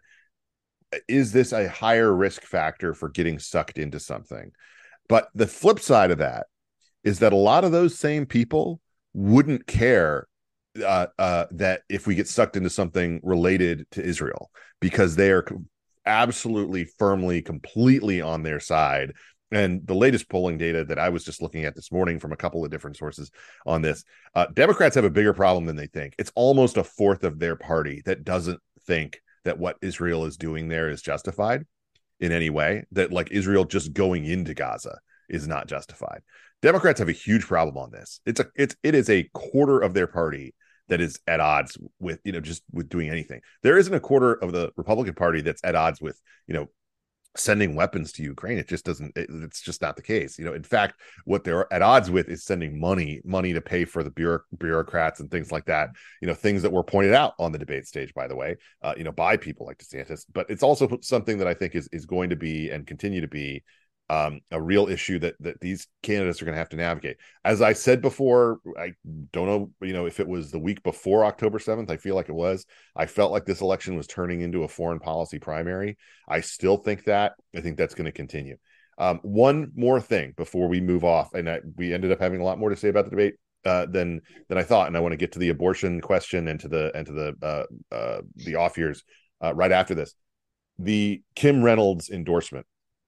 is this a higher risk factor for getting sucked into something? But the flip side of that is that a lot of those same people wouldn't care uh, uh, that if we get sucked into something related to Israel, because they are absolutely, firmly, completely on their side. And the latest polling data that I was just looking at this morning from a couple of different sources on this, uh, Democrats have a bigger problem than they think. It's almost a fourth of their party that doesn't think that what Israel is doing there is justified in any way, that like Israel just going into Gaza is not justified. Democrats have a huge problem on this. It's a it's it is a quarter of their party that is at odds with, you know, just with doing anything. There isn't a quarter of the Republican Party that's at odds with, you know, sending weapons to Ukraine. It just doesn't, it, it's just not the case. You know, in fact, what they're at odds with is sending money, money to pay for the bureau, bureaucrats and things like that. You know, things that were pointed out on the debate stage, by the way, uh, you know, by people like DeSantis. But it's also something that I think is, is going to be and continue to be um, a real issue that, that these candidates are going to have to navigate. As I said before, I don't know, you know, if it was the week before October seventh, I feel like it was, I felt like this election was turning into a foreign policy primary. I still think that. I think that's going to continue. Um, one more thing before we move off, and I, we ended up having a lot more to say about the debate uh, than than I thought, and I want to get to the abortion question and to the and to the uh, uh, the off years uh, right after this. The Kim Reynolds endorsement,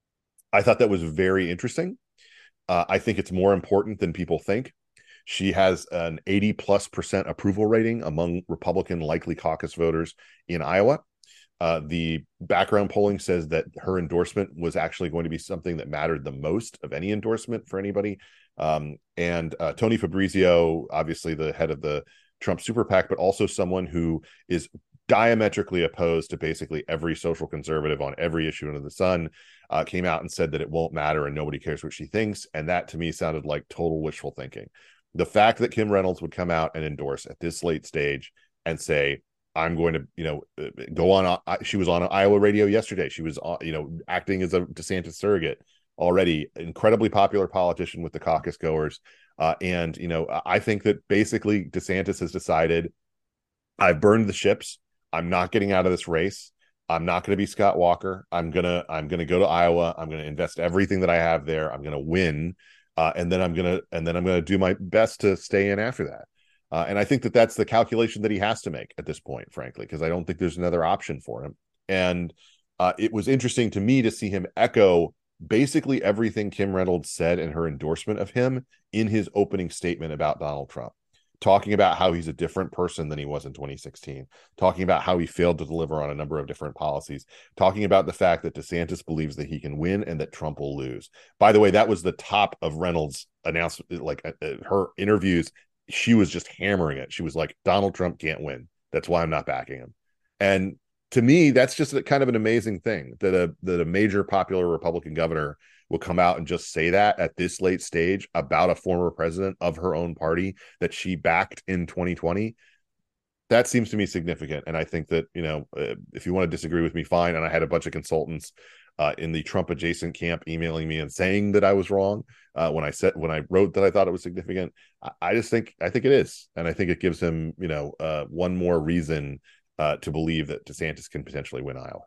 I thought that was very interesting. Uh, I think it's more important than people think. She has an eighty plus percent approval rating among Republican likely caucus voters in Iowa. Uh, the background polling says that her endorsement was actually going to be something that mattered the most of any endorsement for anybody. Um, and uh, Tony Fabrizio, obviously the head of the Trump super PAC, but also someone who is diametrically opposed to basically every social conservative on every issue under the sun, uh, came out and said that it won't matter and nobody cares what she thinks. And that to me sounded like total wishful thinking. The fact that Kim Reynolds would come out and endorse at this late stage and say, I'm going to, you know, go on. Uh, she was on Iowa radio yesterday. She was, uh, you know, acting as a DeSantis surrogate already. Incredibly popular politician with the caucus goers. Uh, and, you know, I think that basically DeSantis has decided, I've burned the ships. I'm not getting out of this race. I'm not going to be Scott Walker. I'm going to, I'm going to go to Iowa. I'm going to invest everything that I have there. I'm going to win. Uh, and then I'm going to, and then I'm going to do my best to stay in after that. Uh, and I think that that's the calculation that he has to make at this point, frankly, because I don't think there's another option for him. And uh, it was interesting to me to see him echo basically everything Kim Reynolds said in her endorsement of him in his opening statement about Donald Trump, talking about how he's a different person than he was in twenty sixteen, talking about how he failed to deliver on a number of different policies, talking about the fact that DeSantis believes that he can win and that Trump will lose. By the way, that was the top of Reynolds' announcement, like uh, her interviews. She was just hammering it. She was like, Donald Trump can't win. That's why I'm not backing him. And to me, that's just a, kind of an amazing thing that a that a major popular Republican governor will come out and just say that at this late stage about a former president of her own party that she backed in twenty twenty. That seems to me significant. And I think that, you know, uh, if you want to disagree with me, fine. And I had a bunch of consultants uh, in the Trump adjacent camp emailing me and saying that I was wrong uh, when I said, when I wrote that I thought it was significant. I, I just think, I think it is. And I think it gives him, you know, uh, one more reason uh, to believe that DeSantis can potentially win Iowa.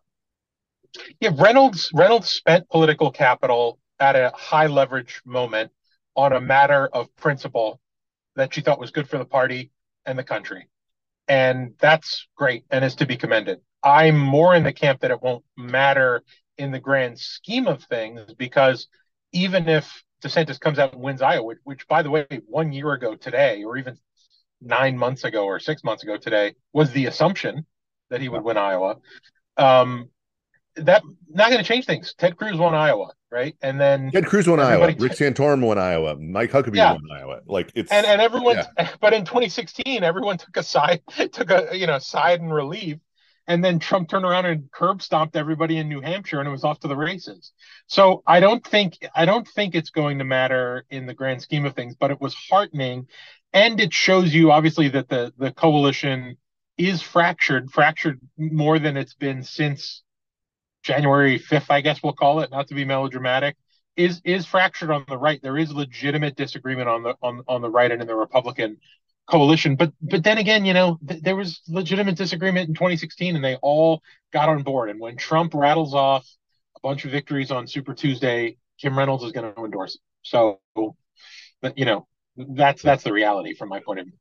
Yeah, Reynolds Reynolds spent political capital at a high leverage moment on a matter of principle that she thought was good for the party. and the country. And that's great and is to be commended. I'm more in the camp that it won't matter in the grand scheme of things, because even if DeSantis comes out and wins Iowa, which, by the way, one year ago today, or even nine months ago or six months ago today, was the assumption that he would win Iowa. Um, that not going to change things. Ted Cruz won Iowa, right? And then Ted Cruz won Iowa. Rick Santorum won Iowa. Mike Huckabee yeah. won Iowa. Like it's and and everyone. Yeah. But in twenty sixteen, everyone took a side, took a you know side and relief, and then Trump turned around and curb stomped everybody in New Hampshire, and it was off to the races. So I don't think I don't think it's going to matter in the grand scheme of things. But it was heartening, and it shows you obviously that the the coalition is fractured, fractured more than it's been since January fifth, I guess we'll call it, not to be melodramatic, is is fractured on the right. There is legitimate disagreement on the on, on the right and in the Republican coalition. But but then again, you know, th- there was legitimate disagreement in twenty sixteen, and they all got on board. And when Trump rattles off a bunch of victories on Super Tuesday, Kim Reynolds is going to endorse it. So, but you know, that's that's the reality from my point of view.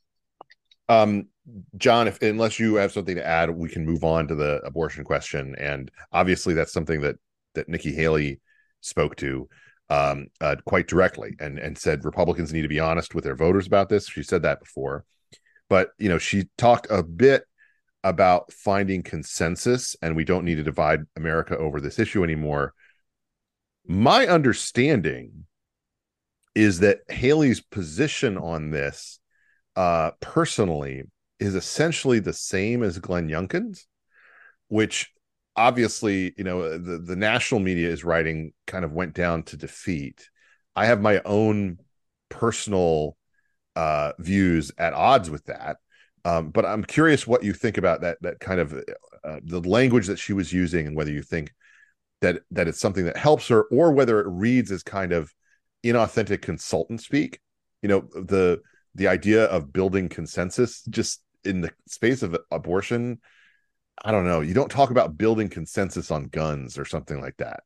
Um, John, if unless you have something to add, we can move on to the abortion question. And obviously, that's something that that Nikki Haley spoke to um, uh, quite directly, and and said Republicans need to be honest with their voters about this. She said that before, but you know, she talked a bit about finding consensus, and we don't need to divide America over this issue anymore. My understanding is that Haley's position on this, uh, personally, is essentially the same as Glenn Youngkin's, which obviously, you know, the, the national media is writing kind of went down to defeat. I have my own personal uh, views at odds with that. Um, but I'm curious what you think about that, that kind of uh, the language that she was using, and whether you think that, that it's something that helps her, or whether it reads as kind of inauthentic consultant speak. You know, the, the idea of building consensus just in the space of abortion. I don't know. You don't talk about building consensus on guns or something like that.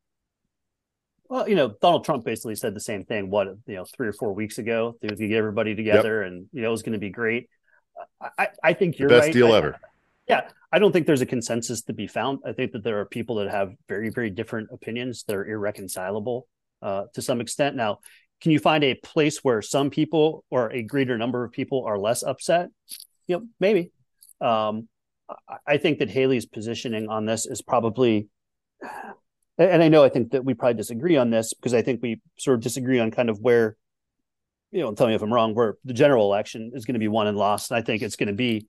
Well, you know, Donald Trump basically said the same thing, what, you know, three or four weeks ago. He was going to get everybody together, yep. and, you know, it was going to be great. I, I think you're the best right. deal I, ever. Yeah. I don't think there's a consensus to be found. I think that there are people that have very, very different opinions that are irreconcilable uh, to some extent. Now, can you find a place where some people, or a greater number of people, are less upset? You know, maybe. Um, I think that Haley's positioning on this is probably, and I know I think that we probably disagree on this, because I think we sort of disagree on kind of where, you know, tell me if I'm wrong, where the general election is going to be won and lost. And I think it's going to be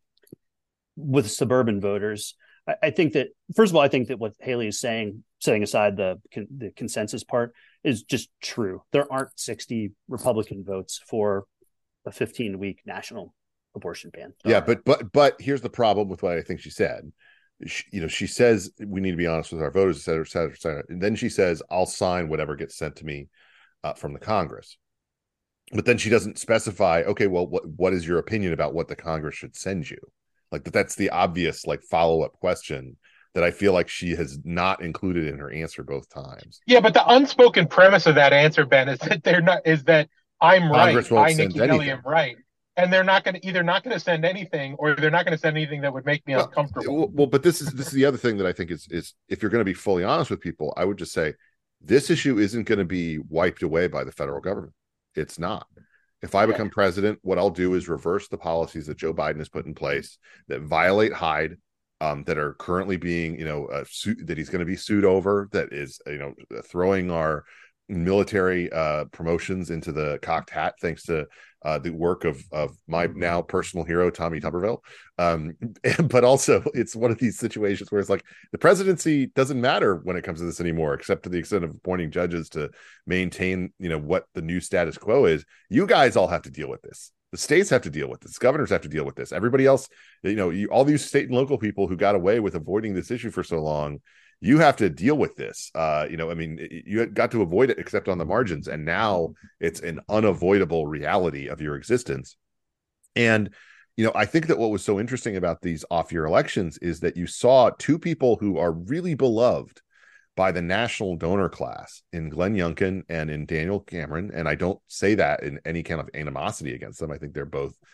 with suburban voters. I, I think that, first of all, I think that what Haley is saying, setting aside the the consensus part, is just true. There aren't sixty Republican votes for a fifteen week national abortion ban. Yeah, but but but here's the problem with what I think she said. She, you know, she says we need to be honest with our voters, et cetera, et cetera, et cetera. And then she says, I'll sign whatever gets sent to me uh, from the Congress. But then she doesn't specify, okay, well, what what is your opinion about what the Congress should send you? Like that, that's the obvious like follow-up question that I feel like she has not included in her answer both times. Yeah, but the unspoken premise of that answer, Ben, is that they're not is that I'm Congress right. I, Nikki Haley, am right. And they're not going to either not going to send anything, or they're not going to send anything that would make me well, uncomfortable. Well, but this is this is the other thing that I think is is if you're going to be fully honest with people, I would just say this issue isn't going to be wiped away by the federal government. It's not. If I become president, what I'll do is reverse the policies that Joe Biden has put in place that violate Hyde, um, that are currently being, you know, uh, su- that he's going to be sued over, that is, you know, throwing our military uh, promotions into the cocked hat, thanks to uh, the work of of my now personal hero, Tommy Tuberville. Um, but also, it's one of these situations where it's like the presidency doesn't matter when it comes to this anymore, except to the extent of appointing judges to maintain, you know, what the new status quo is. You guys all have to deal with this. The states have to deal with this. Governors have to deal with this. Everybody else, you know, you, all these state and local people who got away with avoiding this issue for so long, you have to deal with this. Uh, you know, I mean, you got to avoid it except on the margins. And now it's an unavoidable reality of your existence. And, you know, I think that what was so interesting about these off-year elections is that you saw two people who are really beloved by the national donor class in Glenn Youngkin and in Daniel Cameron. And I don't say that in any kind of animosity against them. I think they're both,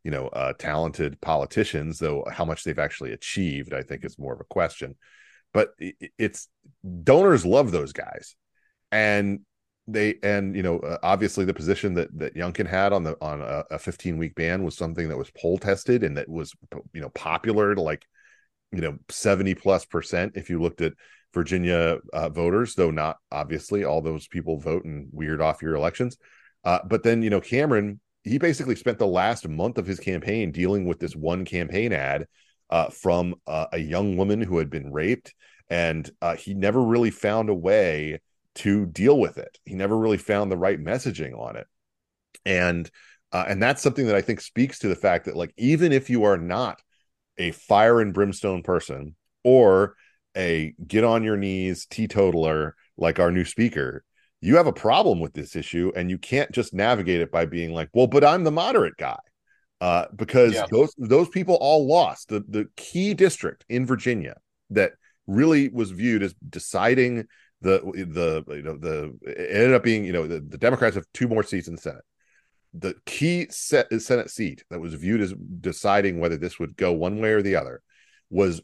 you know, uh, talented politicians, though how much they've actually achieved, I think, is more of a question. But it's donors love those guys, and they and you know uh, obviously the position that that Youngkin had on the on a, a fifteen week ban was something that was poll tested and that was, you know, popular to like, you know, seventy plus percent if you looked at Virginia uh, voters, though not obviously all those people vote in weird off year elections. Uh, but then, you know, Cameron, he basically spent the last month of his campaign dealing with this one campaign ad uh, from uh, a young woman who had been raped, and uh, he never really found a way to deal with it. He never really found the right messaging on it. And uh, and that's something that I think speaks to the fact that, like, even if you are not a fire and brimstone person or a get on your knees teetotaler like our new speaker, you have a problem with this issue, and you can't just navigate it by being like, well, but I'm the moderate guy. Uh, because yeah. those those people all lost. The, the key district in Virginia that really was viewed as deciding the the you know the it ended up being, you know, the, the Democrats have two more seats in the Senate. The key set, Senate seat that was viewed as deciding whether this would go one way or the other was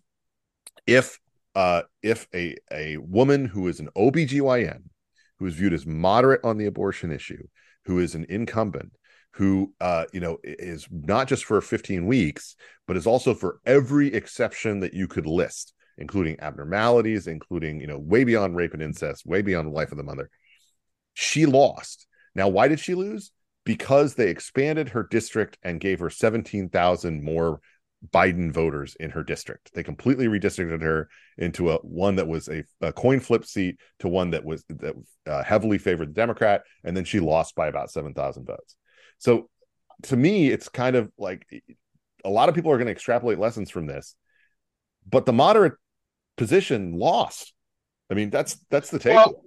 if uh, if a a woman who is an O B G Y N, who is viewed as moderate on the abortion issue, who is an incumbent, who uh, you know is not just for fifteen weeks, but is also for every exception that you could list, including abnormalities, including, you know, way beyond rape and incest, way beyond the life of the mother. She lost. Now, why did she lose? Because they expanded her district and gave her seventeen thousand more Biden voters in her district. They completely redistricted her into a one that was a, a coin flip seat to one that was that uh, heavily favored the Democrat, and then she lost by about seven thousand votes. So to me, it's kind of like a lot of people are going to extrapolate lessons from this, but the moderate position lost. I mean, that's that's the take. Well,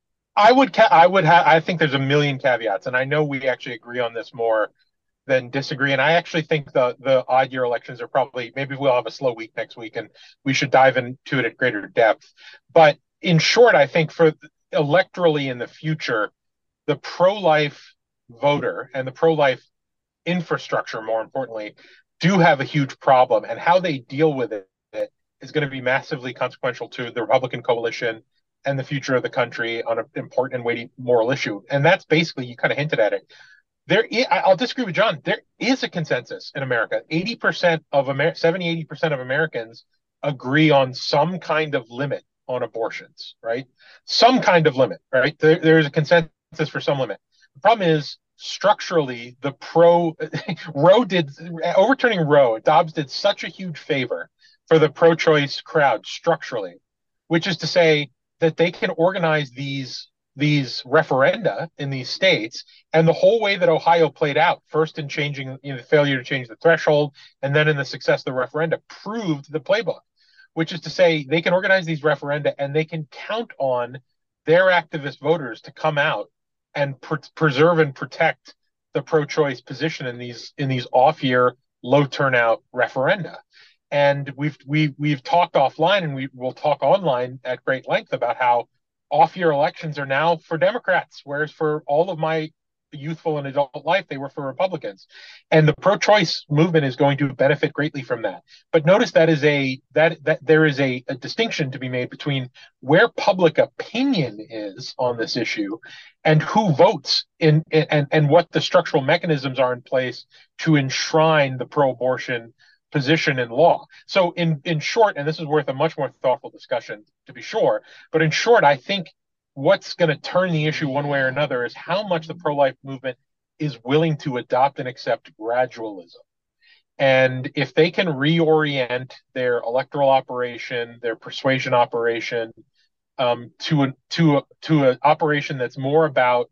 I would ca- I would have I think there's a million caveats, and I know we actually agree on this more than disagree. And I actually think the the odd year elections are probably, maybe we'll have a slow week next week and we should dive into it at greater depth. But in short, I think for electorally in the future, the pro-life voter and the pro-life infrastructure, more importantly, do have a huge problem, and how they deal with it is going to be massively consequential to the Republican coalition and the future of the country on an important and weighty moral issue. And that's basically, you kind of hinted at it. There, is, I'll disagree with John. There is a consensus in America. eighty percent of Amer- seventy, eighty percent of Americans agree on some kind of limit on abortions, right? Some kind of limit, right? There, there's a consensus for some limit. The problem is, structurally, the pro Roe did overturning Roe. Dobbs did such a huge favor for the pro-choice crowd structurally, which is to say that they can organize these these referenda in these states, and the whole way that Ohio played out, first in changing, you know, the failure to change the threshold, and then in the success of the referenda, proved the playbook, which is to say they can organize these referenda and they can count on their activist voters to come out and pr- preserve and protect the pro-choice position in these in these off-year, low turnout referenda. And we've we we've talked offline, and we will talk online at great length about how off-year elections are now for Democrats, whereas for all of my youthful and adult life, they were for Republicans. And the pro-choice movement is going to benefit greatly from that. But notice that is a that that there is a, a distinction to be made between where public opinion is on this issue and who votes in, in and, and what the structural mechanisms are in place to enshrine the pro-abortion position in law. So in, in short, and this is worth a much more thoughtful discussion to be sure, but in short, I think what's going to turn the issue one way or another is how much the pro-life movement is willing to adopt and accept gradualism. And if they can reorient their electoral operation, their persuasion operation, um, to a, to a, to an operation that's more about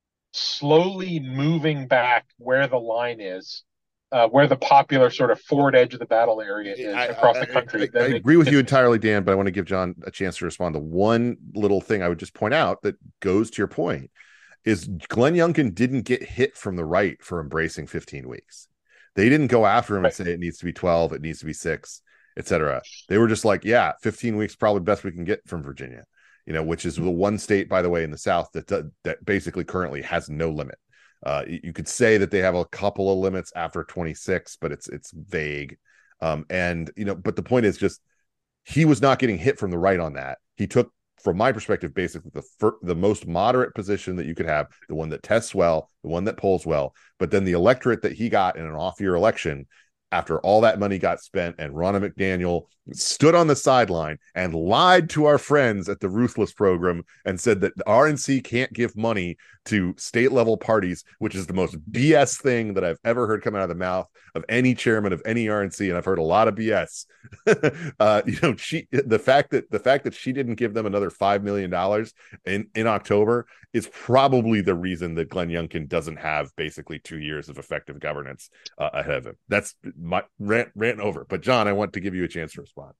slowly moving back where the line is, Uh, where the popular sort of forward edge of the battle area is I, across I, the country. I, I, I agree with you entirely, Dan, but I want to give John a chance to respond. The one little thing I would just point out that goes to your point is Glenn Youngkin didn't get hit from the right for embracing fifteen weeks. They didn't go after him right. and say it needs to be twelve, it needs to be six, et cetera. They were just like, yeah, fifteen weeks probably the best we can get from Virginia, you know, which is the one state, by the way, in the South that that basically currently has no limit. Uh, you could say that they have a couple of limits after twenty-six, but it's it's vague. Um, and you know, but the point is just he was not getting hit from the right on that. He took, from my perspective, basically the fir- the most moderate position that you could have, the one that tests well, the one that polls well. But then the electorate that he got in an off-year election, after all that money got spent, and Ronna McDaniel stood on the sideline and lied to our friends at the Ruthless program and said that the R N C can't give money to state level parties, which is the most B S thing that I've ever heard come out of the mouth of any chairman of any R N C. And I've heard a lot of B S. uh, you know, she, the fact that the fact that she didn't give them another five million dollars in, in October is probably the reason that Glenn Youngkin doesn't have basically two years of effective governance uh, ahead of him. That's my rant, rant over. But John, I want to give you a chance to respond.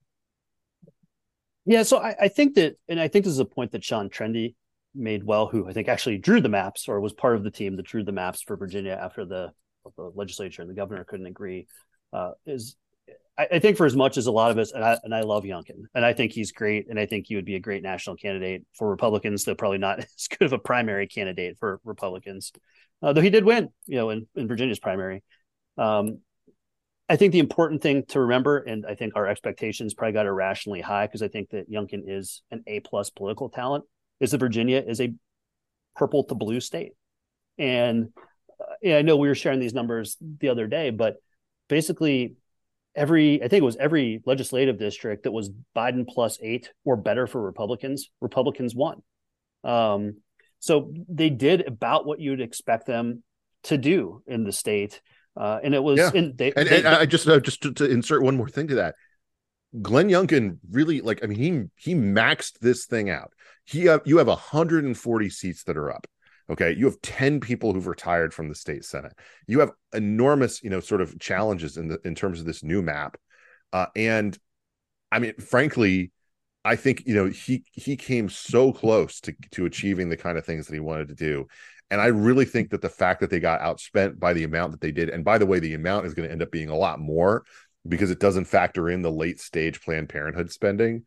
Yeah, so I, I think that, and I think this is a point that Sean Trendy made well, who I think actually drew the maps or was part of the team that drew the maps for Virginia after the, the legislature and the governor couldn't agree. Uh, is I, I think for as much as a lot of us, and I, and I love Youngkin, and I think he's great, and I think he would be a great national candidate for Republicans, though probably not as good of a primary candidate for Republicans, uh, though he did win, you know, in, in Virginia's primary. Um, I think the important thing to remember, and I think our expectations probably got irrationally high because I think that Youngkin is an A plus political talent, is that Virginia is a purple to blue state. And uh, yeah, I know we were sharing these numbers the other day, but basically every, I think it was every legislative district that was Biden plus eight or better for Republicans, Republicans won. Um, so they did about what you'd expect them to do in the state. Uh, and it was, yeah. in, they, and, they, and I just, uh, just to, to insert one more thing to that. Glenn Youngkin really, like, I mean, he, he maxed this thing out. He, uh, you have one hundred forty seats that are up. Okay. You have ten people who've retired from the state Senate. You have enormous, you know, sort of challenges in the, in terms of this new map. Uh, and I mean, frankly, I think, you know, he, he came so close to, to achieving the kind of things that he wanted to do. And I really think that the fact that they got outspent by the amount that they did, and by the way, the amount is going to end up being a lot more because it doesn't factor in the late stage Planned Parenthood spending.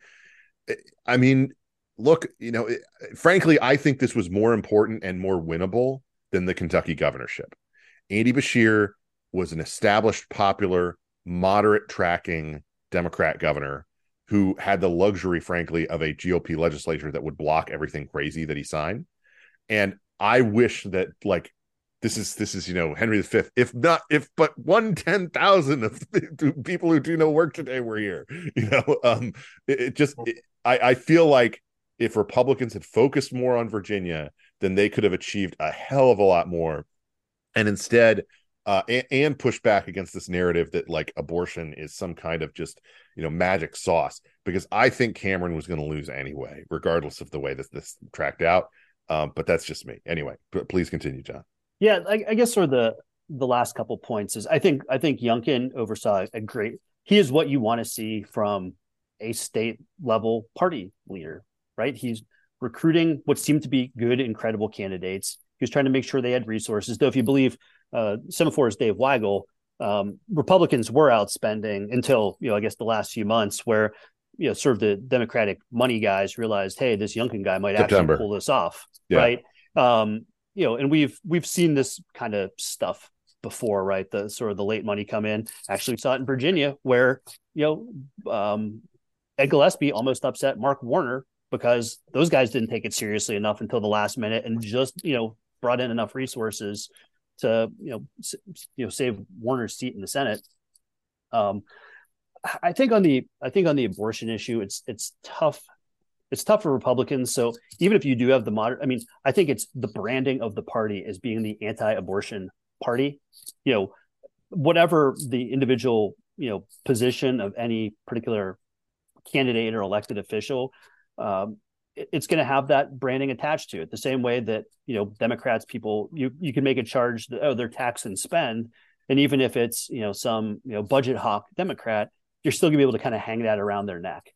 I mean, look, you know, it, frankly, I think this was more important and more winnable than the Kentucky governorship. Andy Beshear was an established, popular, moderate tracking Democrat governor who had the luxury, frankly, of a G O P legislature that would block everything crazy that he signed. And I wish that, like, this is this is you know Henry the Fifth, if not if but one ten thousand of people who do no work today were here. You know, um, it, it just it, I I feel like if Republicans had focused more on Virginia, then they could have achieved a hell of a lot more, and instead, uh, and, and push back against this narrative that like abortion is some kind of just you know magic sauce. Because I think Cameron was going to lose anyway, regardless of the way that this tracked out. Um, but that's just me. Anyway, please continue, John. Yeah, I, I guess sort of the the last couple points is I think I think Youngkin oversaw a great. He is what you want to see from a state level party leader, right? He's recruiting what seemed to be good, incredible candidates. He was trying to make sure they had resources. Though, if you believe uh, Semaphor's Dave Weigel, um, Republicans were outspending until you know I guess the last few months where. You know, sort of the Democratic money guys realized, hey, this Youngkin guy might September. actually pull this off, yeah. right? Um, you know, and we've we've seen this kind of stuff before, right? The sort of the late money come in. Actually, saw it in Virginia, where you know um, Ed Gillespie almost upset Mark Warner because those guys didn't take it seriously enough until the last minute and just you know brought in enough resources to you know s- you know save Warner's seat in the Senate. Um, I think on the I think on the abortion issue, it's it's tough. It's tough for Republicans. So even if you do have the moderate, I mean, I think it's the branding of the party as being the anti-abortion party. You know, whatever the individual you know position of any particular candidate or elected official, um, it, it's going to have that branding attached to it. The same way that you know Democrats, people you you can make a charge that oh they're tax and spend, and even if it's you know some you know budget hawk Democrat. You're still gonna be able to kind of hang that around their neck.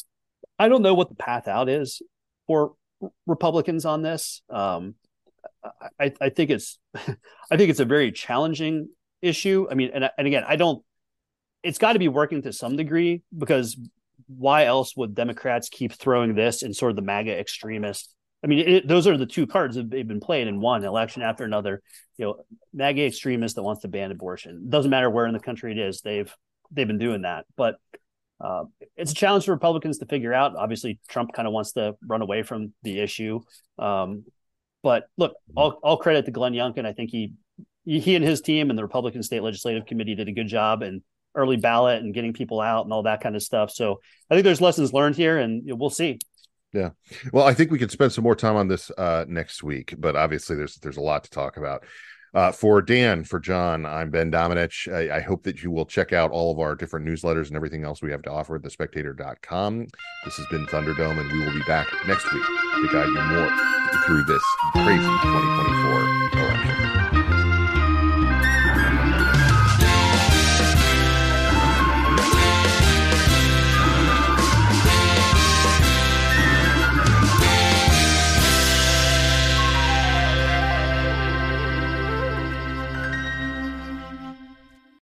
I don't know what the path out is for Republicans on this. Um, I, I think it's, I think it's a very challenging issue. I mean, and and again, I don't. It's got to be working to some degree because why else would Democrats keep throwing this in sort of the MAGA extremist I mean, it, those are the two cards that they've been playing in one election after another. You know, MAGA extremist that wants to ban abortion. Doesn't matter where in the country it is. They've they've been doing that. But uh, it's a challenge for Republicans to figure out. Obviously, Trump kind of wants to run away from the issue. Um, but look, all, all credit to Glenn Youngkin. I think he he and his team and the Republican State Legislative Committee did a good job in early ballot and getting people out and all that kind of stuff. So I think there's lessons learned here, and you know, we'll see. Yeah. Well, I think we can spend some more time on this uh, next week, but obviously there's there's a lot to talk about. Uh, for Dan, for John, I'm Ben Domenech. I, I hope that you will check out all of our different newsletters and everything else we have to offer at the spectator dot com. This has been Thunderdome, and we will be back next week to guide you more through this crazy twenty twenty-four election.